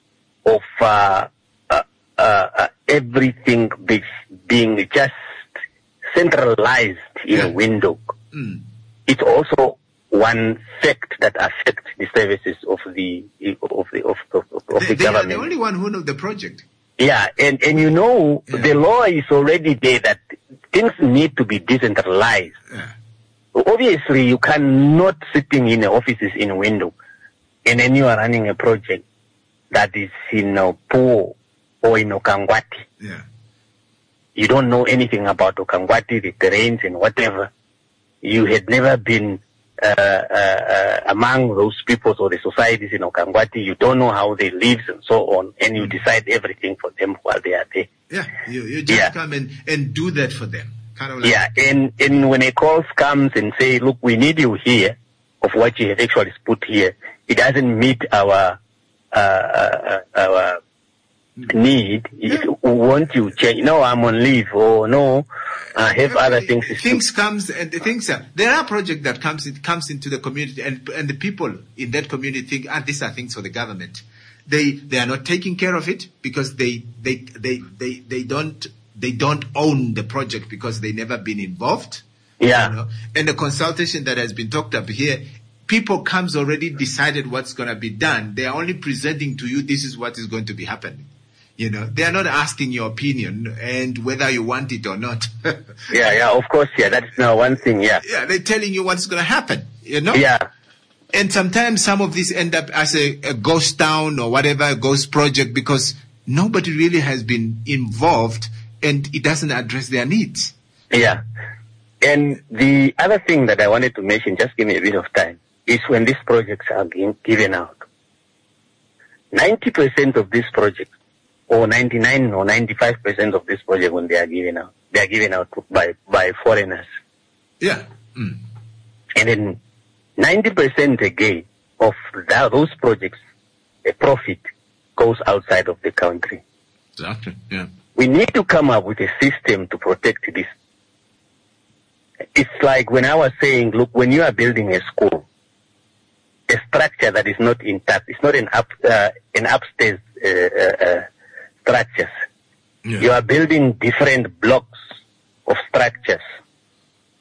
of uh, uh, uh, uh, everything be, being just centralized in Yeah. a window, Mm. it's also one fact that affects the services of the of the of, of, of They, the they are government. the only one who know the project. Yeah, and, and you know, Yeah. the law is already there that things need to be decentralized. Yeah. Obviously, you cannot sitting in the offices in a window, and then you are running a project that is in uh, Po or in Okangwati. Yeah. You don't know anything about Okangwati, the terrains and whatever. You had never been uh, uh, uh, among those peoples or the societies in Okangwati. You don't know how they live and so on, and you decide everything for them while they are there. Yeah. You, you just Yeah. come and, and do that for them. Kind of like, Yeah, and, and when a call comes and say, look, we need you here, of what you have actually put here, it doesn't meet our uh, uh, our need. If we want you change, no, I'm on leave, or no, I have other things to do. Things comes and the things are, there are projects that comes it comes into the community, and and the people in that community think, ah, these are things for the government. They they are not taking care of it because they they they they, they don't they don't own the project because they never been involved. Yeah. You know? And the consultation that has been talked up here, people comes already decided what's going to be done. They are only presenting to you, this is what is going to be happening. You know, they are not asking your opinion and whether you want it or not. Yeah, yeah, of course, yeah, that's now one thing, yeah. Yeah, they're telling you what's going to happen, you know? Yeah. And sometimes some of these end up as a, a ghost town or whatever, a ghost project, because nobody really has been involved and it doesn't address their needs. Yeah. And the other thing that I wanted to mention, just give me a bit of time, is when these projects are being given out. ninety percent of these projects, or ninety-nine or ninety-five percent of this project when they are given out, they are given out by, by foreigners. Yeah. Mm. And then ninety percent again of that, those projects, a profit goes outside of the country. Exactly. Yeah. We need to come up with a system to protect this. It's like when I was saying, look, when you are building a school, a structure that is not intact, it's not an up, uh, an upstairs uh, uh, uh, structures. Yeah. You are building different blocks of structures.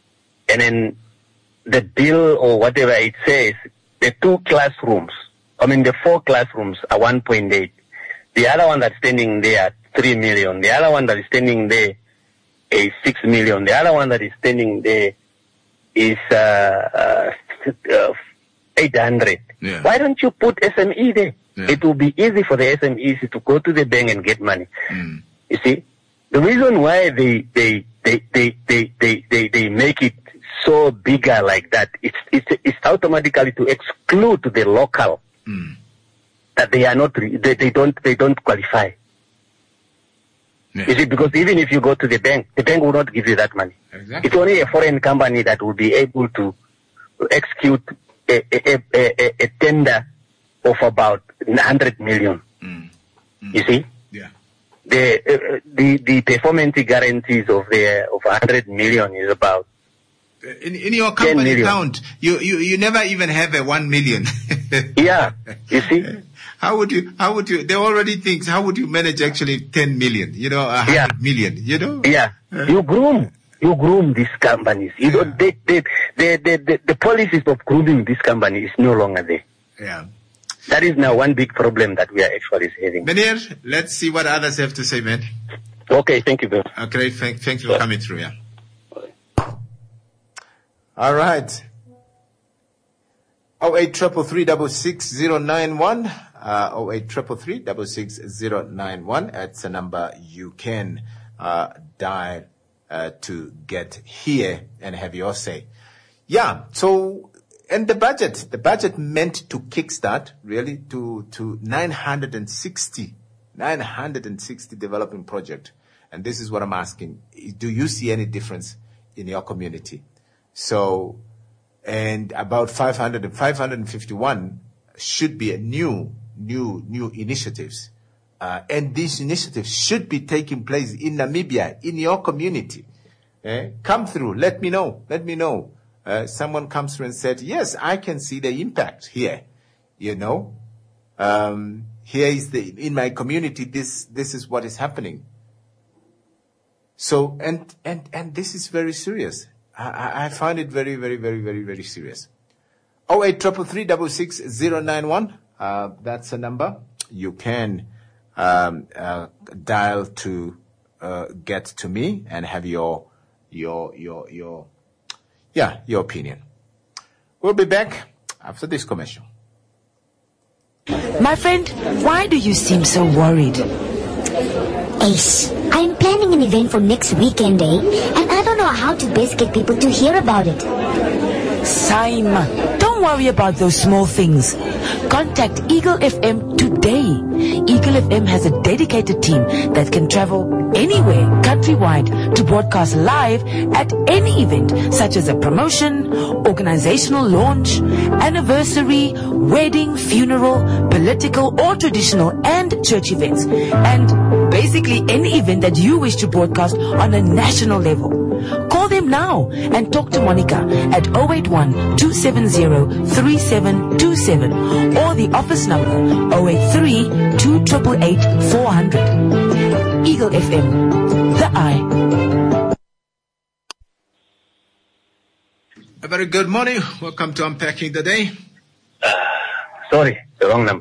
and then the bill or whatever it says, the two classrooms, I mean the four classrooms are one point eight. The other one that's standing there are three million. The other one that is standing there is six million. The other one that is standing there is uh, uh, uh, eight hundred. Yeah. Why don't you put S M E there? Yeah. It will be easy for the S M Es to go to the bank and get money. Mm. You see, the reason why they they they they they they, they, they make it so bigger like that, it's it's it's automatically to exclude the local Mm. that they are not re- they, they don't they don't qualify. Yeah. You see, because even if you go to the bank, the bank will not give you that money. Exactly. It's only a foreign company that will be able to execute a, a, a, a, a tender of about one hundred million. Mm. Mm. You see? Yeah. The, uh, the, the performance guarantees of the, of one hundred million is about In, in your company million. account, you, you, you never even have a one million. Yeah, you see? How would you, how would you, they already think, how would you manage actually ten million, you know, a hundred Yeah. million, you know? Yeah, you groom, you groom these companies. You don't, they, they, they, they, the, the policies of grooming this company is no longer there. Yeah. That is now one big problem that we are actually having. Menir, let's see what others have to say, man. Okay, thank you, Bill. Okay, thank, thanks for coming through, yeah. All right. oh eight three three three six six zero nine one. Uh, oh eight three three three six six zero nine one. That's a number you can uh, dial uh, to get here and have your say. Yeah. So, and the budget, the budget meant to kickstart really to to nine hundred sixty development project. And this is what I'm asking: do you see any difference in your community? So, and about five hundred and five hundred fifty-one should be a new, new, new initiatives. Uh, and these initiatives should be taking place in Namibia, in your community. Eh? Come through. Let me know. Let me know. Uh, someone comes through and said, yes, I can see the impact here. You know, um, here is the, in my community, this, this is what is happening. So, and, and, and this is very serious. I, I find it very, very, very, very, very serious. oh eight three three three six six zero nine one. Uh, that's a number you can um, uh, dial to uh, get to me and have your, your, your, your, yeah, your opinion. We'll be back after this commercial. My friend, why do you seem so worried? Ace, I'm planning an event for next weekend, eh? And I don't know how to best get people to hear about it. Sime, don't worry about those small things. Contact Eagle F M today. Eagle F M has a dedicated team that can travel anywhere countrywide to broadcast live at any event, such as a promotion, organizational launch, anniversary, wedding, funeral, political or traditional and church events, and basically any event that you wish to broadcast on a national level. Call them now and talk to Monica at oh eight one, two seven zero, three seven two seven or the office number oh eight three, two eight eight, four hundred. Eagle F M, the eye. A very good morning. Welcome to Unpacking the Day. Uh, sorry, the wrong number.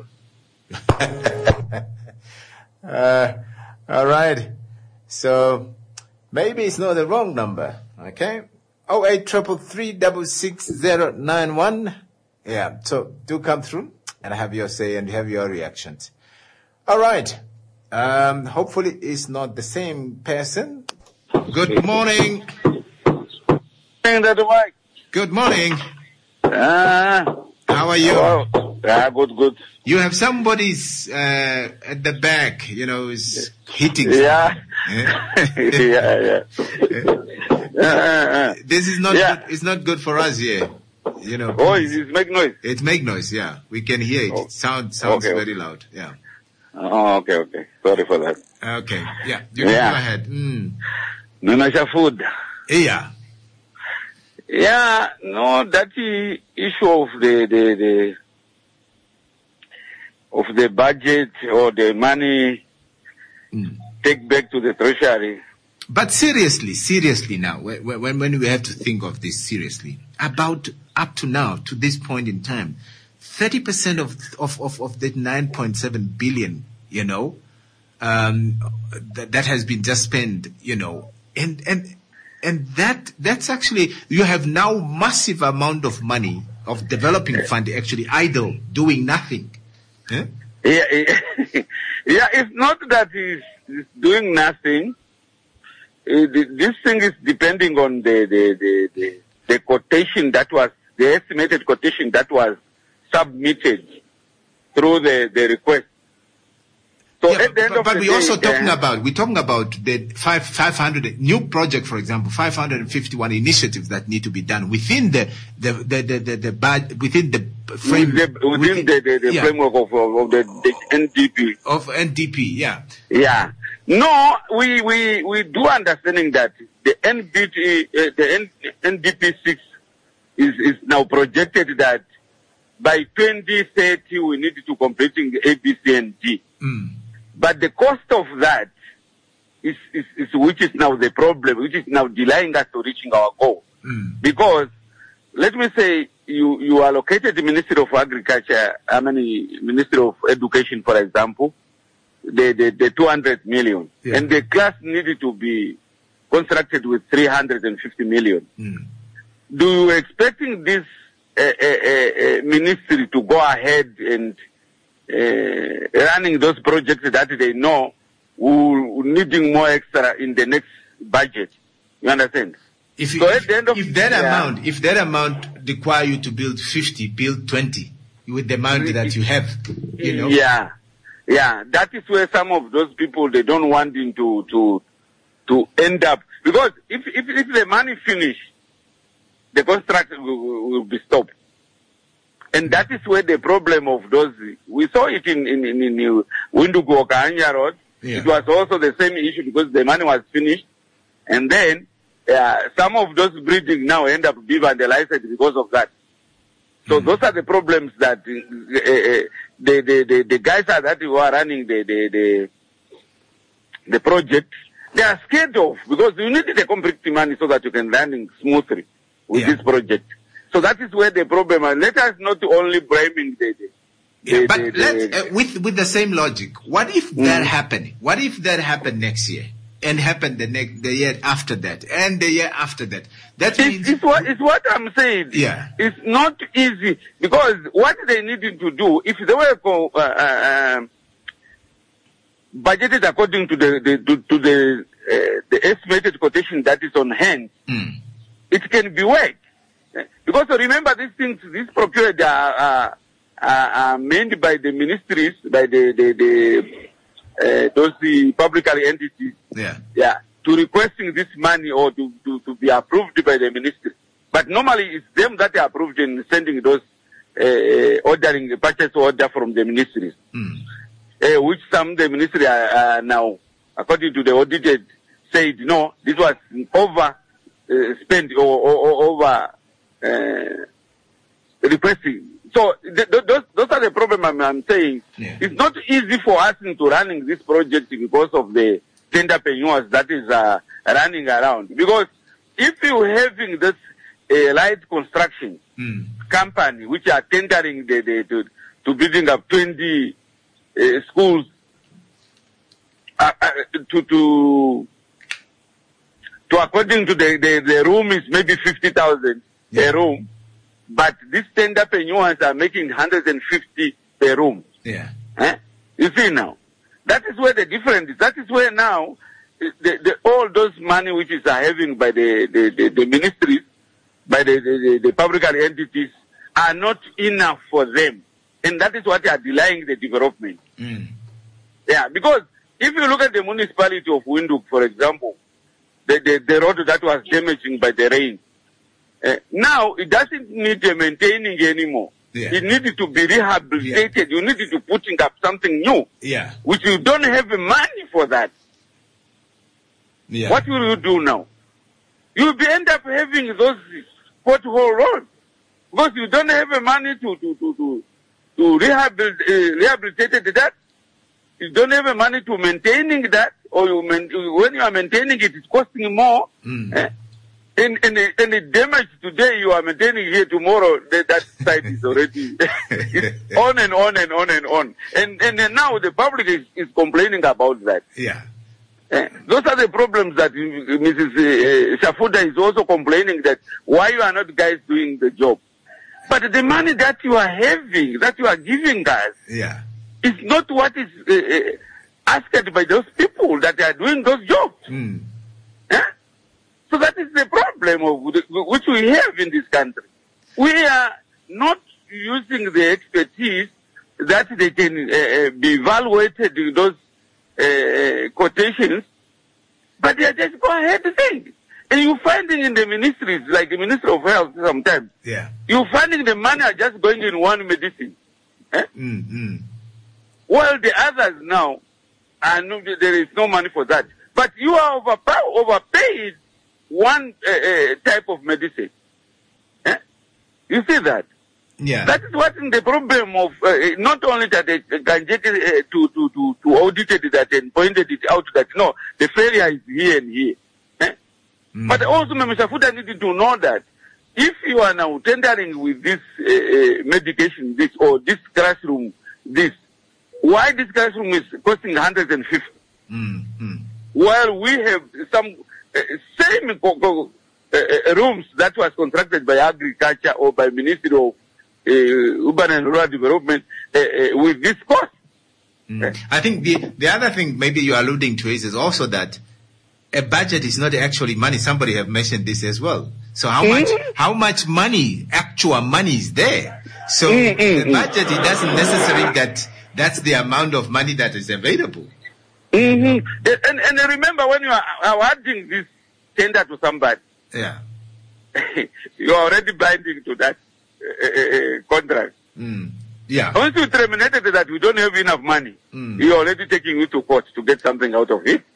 uh, all right. So maybe it's not the wrong number. Okay. oh eight three three three six six zero nine one. Yeah. So do come through and have your say and have your reactions. All right. Um, hopefully it's not the same person. Good morning. Good morning. Uh, How are you? Hello. Yeah, good, good. You have somebody's uh, at the back, you know, is hitting. Yeah. Yeah, yeah. yeah. uh, uh, this is not. yeah. Good, it's not good for us here. You know. Oh, it, it make noise. It make noise. Yeah, we can hear it. Oh. It sound sounds okay, very okay. loud. Yeah. Oh, okay, okay. Sorry for that. Okay. Yeah. You yeah. can go ahead. Mm. Nunasha food. Yeah. Yeah. No, that the issue of the the the of the budget or the money mm. take back to the treasury. But seriously, seriously now, when, when, when we have to think of this seriously, about up to now, to this point in time, thirty percent of, of, of, of the nine point seven billion, you know, um, that, that has been just spent, you know, and, and, and that, that's actually, you have now massive amount of money of developing fund actually idle, doing nothing. Yeah, yeah, yeah it's not that he's, he's doing nothing. Uh, the, this thing is depending on the, the, the, the, the quotation that was, the estimated quotation that was submitted through the, the request. So yeah, at the end but, of but the we're day, also talking uh, about, we're talking about the five, 500 new project, for example, five hundred fifty-one initiatives that need to be done within the, the, the, the, the, the bad, within the frame, within, the, within, within the, the, the yeah. framework of, of, of the, the N D P. Of N D P, yeah. Yeah. No, we, we, we do understanding that the N B T, uh, the N, N D P six is, is now projected that by twenty thirty we need to completing A, B, C, and D. Mm. But the cost of that is, is, is which is now the problem, which is now delaying us to reaching our goal. Mm. Because, let me say, you, you allocated the Ministry of Agriculture, I mean, Ministry of Education, for example, the, the, the two hundred million. Yeah. And the class needed to be constructed with three hundred fifty million. Mm. Do you expecting this uh, uh, uh, ministry to go ahead and Uh, running those projects that they know will needing more extra in the next budget? You understand? If, you, so if, at the end of if that yeah. amount, if that amount require you to build fifty, build twenty with the amount that you have, you know? Yeah, yeah. That is where some of those people, they don't want him to to to end up, because if if, if the money finish, the contract will, will be stopped. And that is where the problem of those, we saw it in, in, in, in Windhoek Okahanya Road. Yeah. It was also the same issue because the money was finished. And then, uh, some of those bridges now end up being vandalized because of that. So mm. those are the problems that, uh, uh, the, the, the, the guys are that who are running the, the, the, the project, they are scared of, because you need the complete money so that you can run it smoothly with yeah. this project. So that is where the problem is. Let us not only blaming the, the, yeah, the, but the, let's, the, uh, with with the same logic, what if mm. that happened? What if that happened next year and happened the next the year after that and the year after that? That it's, means it's what it's what I'm saying. Yeah, it's not easy, because what they needed to do, if they were uh, uh, budgeted according to the, the to, to the uh, the estimated quotation that is on hand, mm. it can be worked. Because remember, these things, these procured are, are, are made by the ministries, by the, the, the uh, those the public entities. Yeah. Yeah. To requesting this money or to, to, to be approved by the ministry. But normally it's them that are approved in sending those, uh, ordering the purchase order from the ministries. Mm. Uh, which some the ministry are, are now, according to the audited, said no, this was over uh, spent or, or, or over Uh, requesting. So th- th- those, those are the problem I'm, I'm saying. Yeah. It's not easy for us into running this project because of the tenderpreneurs that is uh, running around. Because if you having this uh, light construction mm. company which are tendering the, the, to, to building up twenty uh, schools uh, uh, to to to according to the, the, the room is maybe fifty thousand. Yeah. Per room, but these tenderpreneurs are making one hundred fifty per room. Yeah. Eh? You see now, that is where the difference is. That is where now the, the, all those money which is are having by the, the, the, the ministries, by the, the, the public entities, are not enough for them, and that is what they are delaying the development. Mm. Yeah, because if you look at the municipality of Windhoek, for example, the, the, the road that was damaging by the rain. Uh, now, it doesn't need uh, maintaining anymore. Yeah. It needed to be rehabilitated. Yeah. You needed to putting up something new. Yeah. Which you don't have the money for that. Yeah. What will you do now? You'll be end up having those pothole roads. Because you don't have the money to, to, to, to, to rehabilitate, uh, rehabilitate that. You don't have the money to maintaining that. or you man, when you are maintaining it, it's costing more. Mm. Eh? And, and, the, and the damage today you are maintaining here, tomorrow that, that site is already it's on and on and on and on. And, and then now the public is, is complaining about that. Yeah. Eh, those are the problems that Missus Uh, Shafuda is also complaining that why you are not guys doing the job. But the money that you are having, that you are giving us, yeah, is not what is uh, uh, asked by those people that are doing those jobs. Mm. Eh? So that is the problem of the, which we have in this country. We are not using the expertise that they can uh, be evaluated in those uh, quotations, but they are just go ahead thing. And you're finding in the ministries, like the Ministry of Health sometimes, yeah, you're finding the money are just going in one medicine. Eh? Mm-hmm. While the others now, are no, there is no money for that. But you are overpowered, overpaid one uh, uh, type of medicine. Eh? You see that? Yeah. That is what is the problem of, uh, not only that they can get uh, to, to, to, to audited that and pointed it out that, no, the failure is here and here. Eh? Mm. But also, Mister Fuda needed to know that if you are now tendering with this uh, uh, medication, this, or this classroom, this, why this classroom is costing one hundred fifty? Mm-hmm. While we have some uh, same uh, uh, rooms that was contracted by agriculture or by Ministry of uh, Urban and Rural Development uh, uh, with this cost. Mm. I think the, the other thing maybe you're alluding to is, is also that a budget is not actually money. Somebody have mentioned this as well. So how much, mm-hmm. how much money, actual money is there? So mm-hmm. the budget, it doesn't necessarily that that's the amount of money that is available. Mm-hmm. And, and remember when you are awarding this tender to somebody, yeah, you are already binding to that uh, uh, contract. Mm. Yeah. Once you terminated that we don't have enough money, mm. you're already taking it to court to get something out of it.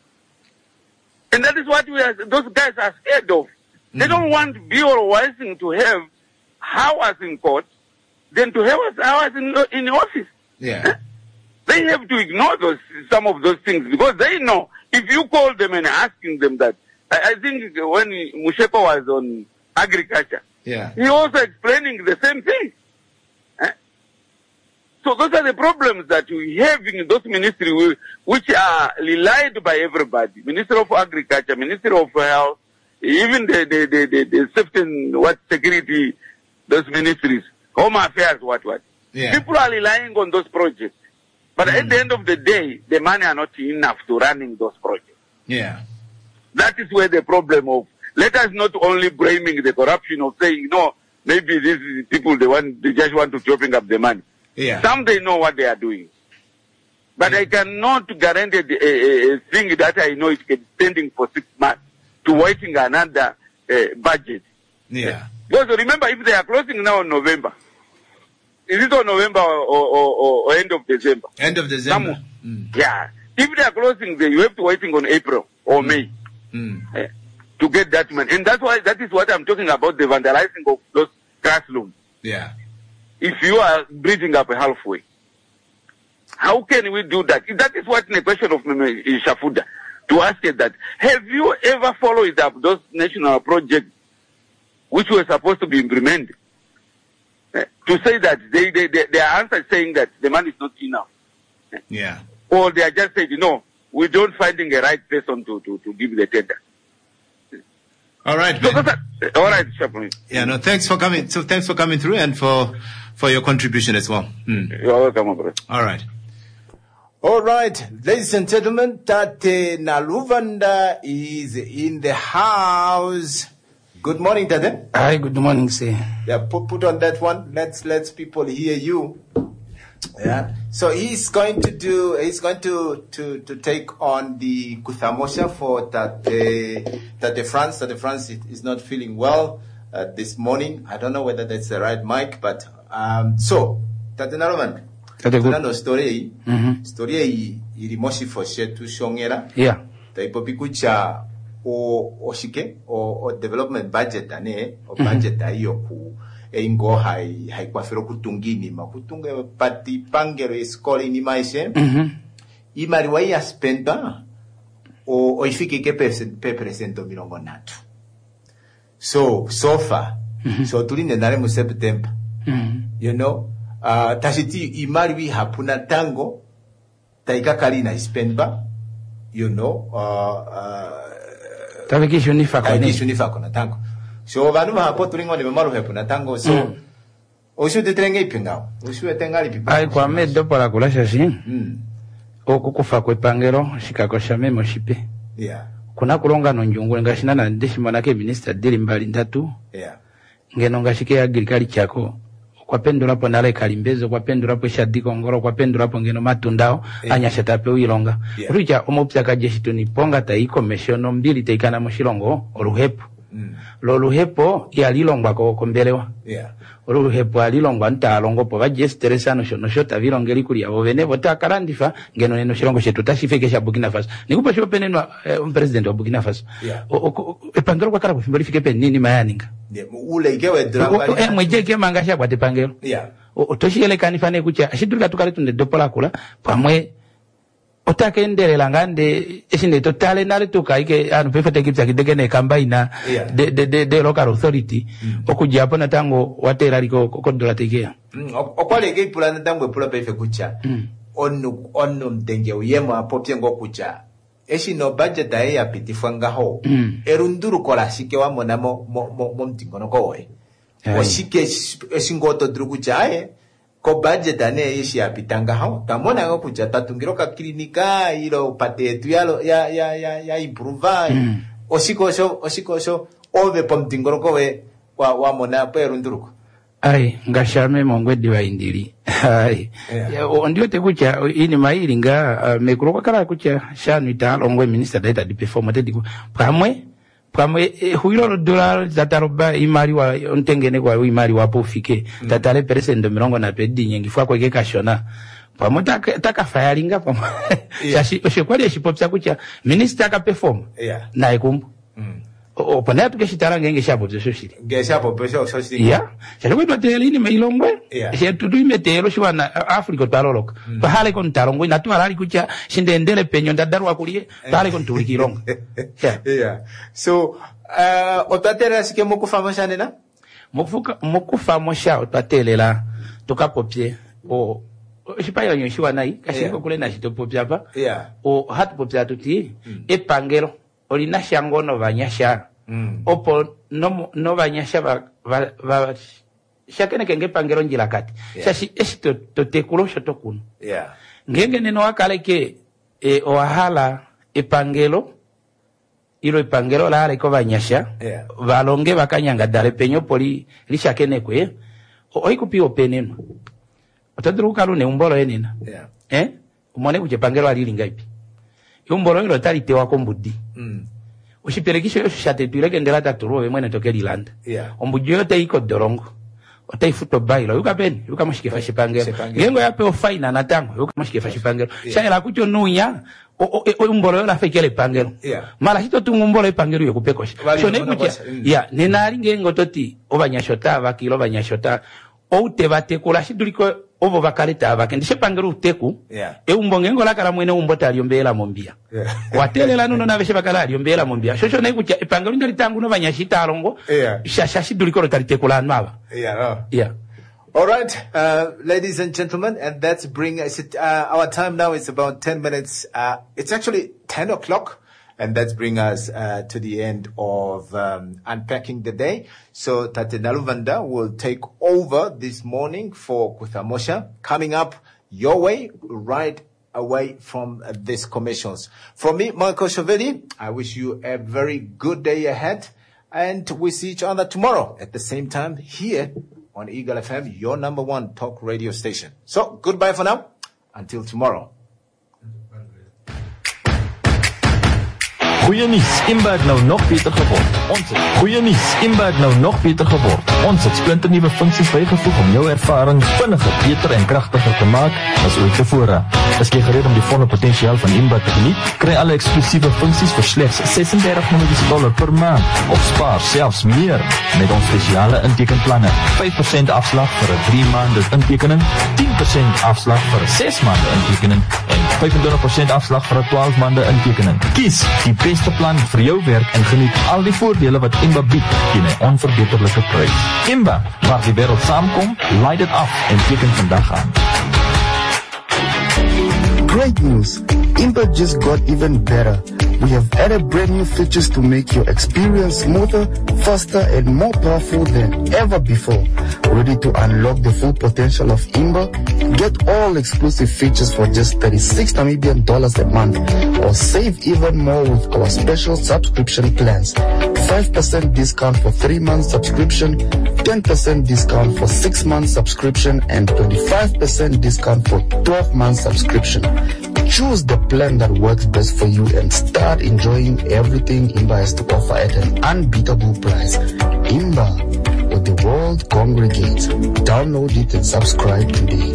And that is what we are, those guys are scared of. Mm. They don't want B or Wising to have hours in court than to have hours in, in the office. Yeah. They have to ignore those, some of those things because they know if you call them and asking them that, I, I think when Mushepa was on agriculture, yeah, he also explaining the same thing. Eh? So those are the problems that we have in those ministries which are relied by everybody. Minister of Agriculture, Minister of Health, even the, the, the, the, the safety and what security, those ministries, Home Affairs, what, what. Yeah. People are relying on those projects. But mm. at the end of the day, the money are not enough to running those projects. Yeah. That is where the problem of, let us not only blaming the corruption of saying, no, maybe these people, they want, they just want to chopping up the money. Yeah. Some they know what they are doing. But yeah. I cannot guarantee a, a, a thing that I know is extending for six months to waiting another uh, budget. Yeah. Because remember, if they are closing now in November, is it on November or, or, or, or end of December? End of December. Mm. Yeah. If they are closing, then you have to waiting on April or mm. May mm. uh, to get that money. And that's why, that is what I'm talking about, the vandalizing of those classrooms. Yeah. If you are bridging up halfway, how can we do that? That is what the question of Shafuda, to ask it that, have you ever followed up those national projects which were supposed to be implemented? Uh, to say that they, they, they, their answer is saying that the money is not enough. Yeah. Or they are just saying, you know, we don't finding a right person to, to, to give the tender. All right. So that's a, all right, Chaplain. Yeah, no, thanks for coming. So thanks for coming through and for, for your contribution as well. Mm. You're welcome, brother. All right. All right, ladies and gentlemen, Tate Naluvanda is in the house. Good morning, Tate. Hi, good morning, sir. Yeah, put, put on that one. Let's let people hear you. Yeah. So he's going to do. He's going to to to take on the Kuthamosha for that that the France that the France is not feeling well uh, this morning. I don't know whether that's the right mic, but um. So Tate Naluvanda. Tuna story mm-hmm. story hii ilimoshi foshe tu shongera yeah taipo pikucha o oshike o, o development budget ane o budget mm-hmm. ayo ku eingo hai hai kwa fero kutungini makutunga pati pangero iskole ni maishe mm-hmm. imari wa ya spenda o oifikike pe presento milongo natu. So so far mm-hmm. so tuline nare mu September mm-hmm. you know uh, tashiti imari wi hapuna tango taika kalina ispenba you know uh, uh, tabikisho ni fakona tabikisho ni fakona tango so vanu hapo tulingo ni maru hapuna tango so mm. Osu de trenge ipingao. Osu etenga lipipa. Ai kwa me do para kula shashi. Mm. Oku kufa kwe pangero shikako shame moshipe. Yeah. Kuna kulonga no njungu ngashina na ndeshi manake minister dili mbali ndatu. Yeah. Ngeno ngashike agirikali chako. Kwa pendo lapo nale kalimbezo kwa pendo lapo shadiko ngoro kwa pendo lapo ngeno matundao yeah. Anya shatape uilonga. Yeah. Ruja omopya kajeshi tuni ponga taiko meshono mbili taikana moshilongo oruhepo. Mm. Lo luhepo ya lilongwa ko kombelewa. Yeah. Oluhepo alilongwa ntalongo po bajesteresa no shono shota vilongeli kuli abo bene bota karandifa ngeno neno shilongo shetu tashifeke sha Burkina Faso nikupa sho penenwa eh, um president wa Burkina Faso yeah. Epangelo kwa kala kufimbali fike pe nini mayaninga yeah. Ule igewe drama eh mweje ke mangasha kwa tepangelo yeah. Otoshile kanifane kucha ashidulika tukale tunde dopola kula pamwe otake ndelela ngande eshinde totale nale tukaike anu pefete kipsa kidegene kambaina yeah. de de de, de local authority mm. Okuja hapo na tango watera liko kodola tegea mm. Okwale ke pula tango pula pefe kucha mm. onu onu mtenge uyemo hapo pyengo kucha eshino budget aye ya pitifanga ho mm. Erunduru kola shike wa monamo mo mo, mo mtingono kowe washike eshingoto drukucha aye ko budget ane yeshi ya pitanga hao tamona ngo kuja tatungiro ka klinika ilo pate tu yalo ya ya ya ya improve mm. Osikosho osikosho ove pomtingoro kowe wa wa mona peru nduruko ai ngashame mongwe diwa indiri ai yeah. Ondio te kucha ini maili nga uh, mekuro kala kucha shanu italo ngwe minister data di perform te diku pamwe pamwe eh, huilo dola zataroba imari wa ontengene kwa imari wapo fike mm. Tatale presendo mirongo na pedi nyengi fwa kweke kashona pamwe taka taka fayaringa pamwe yeah. Shashi oshekwali eshipopsa kucha minister ka perform yeah. Na ikumbu mm. O pana tuke shitara ngenge shapo bzo shiri nge shapo bzo shiri ya shapo to telini meilongwe yeah. She tudu imetelo shiwana Africa taloloka mm. Pahale kon talongwe na tu alali kucha shindendele penyo ndadarwa kulie pahale kon tulikilonga yeah. Yeah. So uh otatera sike mokufa moshane na mokufa mokufa mosha otatelela tukapopye o shipayo nyoshiwa nai kashiko yeah. Kule na shitopopya pa yeah. O hat popya tuti mm. Epangelo olina shango no banyasha mm. Opo no no banyasha ba ba, ba shakene kenge pangelo njila kati yeah. Shashi esto to tekulo shoto kuno yeah. Ngenge neno wakale ke e ohala epangelo ilo epangelo la ale ko banyasha yeah. Balonge bakanyanga dale penyo poli lishakene kwe oikupi openeno otadruka lune umbolo enina yeah. Eh umone kuje pangelo alilinga ipi umbolo ilo tali tewa kombudi mm. Ushiperekisho yo shate tuileke ndela taturuwe mwene tokeli landa yeah. Ombujo yote iko dorongo otai futo bailo yuka beni yuka mashike fashi pangelo gengo yape ofaina na tango yuka mashike fashi pangelo yeah. Shaya kucho nunya o o, o umbolo yo la fekele pangelo yeah. Mala hito tu umbolo yo pangelo yo kupekosha so ne kucha mm. Ya nenari ngengo toti obanyashota bakilo banyashota o te bate kula shiduliko ovo bakaleta abakendishe pangero uteku yeah. E umbongengo la kala mwene umbota aliombela mombia yeah. Watelela nuno na beshe bakala aliombela mombia shosho na ikucha pangero ndali tangu no banyashita alongo yeah. Shashashi duliko rotalite kula nwa yeah no. Yeah. All right, uh, ladies and gentlemen, and that's bring us, uh, our time now is about ten minutes. Uh, it's actually ten o'clock. And that's bring us uh, to the end of um, unpacking the day. So Tate Naluvanda will take over this morning for Kuthamosha. Coming up your way right away from uh, these commissions. From me, Michael Shovelli, I wish you a very good day ahead. And we see each other tomorrow at the same time here on Eagle F M, your number one talk radio station. So goodbye for now. Until tomorrow. Goeie nuus, Imba het nou nog beter geword. Ons het goeie nuus, Imba het nou nog beter geword. Ons het splinternuwe funksies bygevoeg om jou ervaring vinniger, beter en kragtiger te maak as ooit tevore. Is jy gereed om die volle potensiaal van Imba te geniet? Kry alle eksklusiewe funksies vir slegs ses en dertig dollar per maand of spaar selfs meer met ons spesiale intekenplanne. vyf persent afslag vir 'n drie maande intekening, tien persent afslag vir 'n ses maande intekening en vyfentwintig persent afslag vir 'n twaalf maande intekening. Kies die beste plan vir jou werk en geniet al die voordele wat Imba bied teen 'n onverbeterlike prys. Imba, waar die wêreld saamkom, laai dit af en teken vandag aan. Great news! Imba just got even better. We have added brand new features to make your experience smoother, faster, and more powerful than ever before. Ready to unlock the full potential of Imba? Get all exclusive features for just thirty-six Namibian dollars a month, or save even more with our special subscription plans. five percent discount for three months subscription, ten percent discount for six months subscription, and twenty-five percent discount for twelve months subscription. Choose the plan that works best for you and start enjoying everything Imba has to offer at an unbeatable price. Imba, where the world congregates. Download it and subscribe today.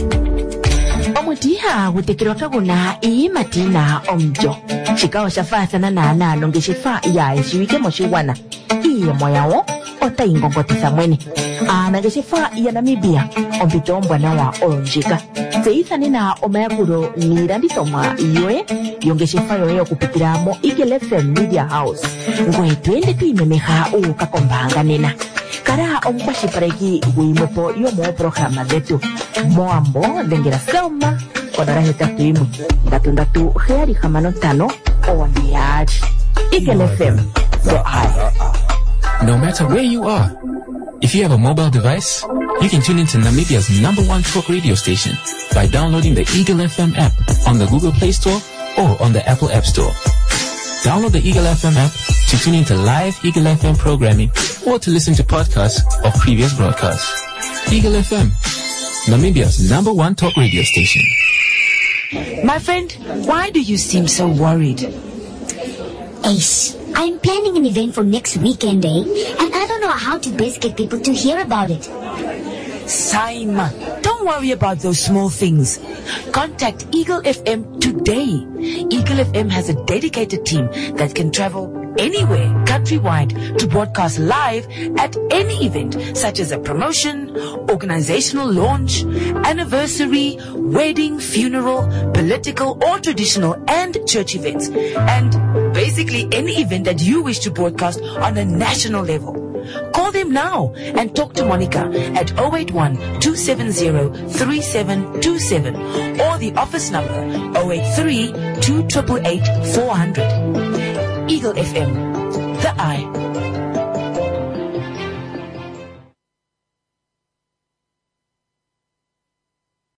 Omudiha gutekerwa kaguna iyi matina omjo. Chikawa shafasa na nana longeshifa ya ishiwike moshiwana. Iye moyawo ota ingongotisa mwene. Anageshifa ya Namibia ompito mbwana wa olonjika. Seitha nina omayakuro nirandisoma iyoe yongeshifa yoye okupitira mo Eagle F M Media House. Ngoe twende tuimemeha ukakombanga nena. Kara omukwashipareki guimopo yomo programa zetu. Moambo dengera selma kodara hetatu imwe. Ndatu ndatu heari hamano tano owaniyaji. Eagle F M, the eye. No matter where you are, if you have a mobile device, you can tune into Namibia's number one talk radio station by downloading the Eagle F M app on the Google Play Store or on the Apple App Store. Download the Eagle F M app to tune into live Eagle F M programming or to listen to podcasts of previous broadcasts. Eagle F M, Namibia's number one talk radio station. My friend, why do you seem so worried? Ace, I'm planning an event for next weekend, eh? And I don't know how to best get people to hear about it. Saima, don't worry about those small things. Contact Eagle F M today. Eagle F M has a dedicated team that can travel anywhere countrywide to broadcast live at any event, such as a promotion, organizational launch, anniversary, wedding, funeral, political or traditional and church events, and basically any event that you wish to broadcast on a national level. Call them now and talk to Monica at zero eight one, two seven zero, three seven two seven or the office number zero eight three, two eight eight, four zero zero. Eagle F M, the eye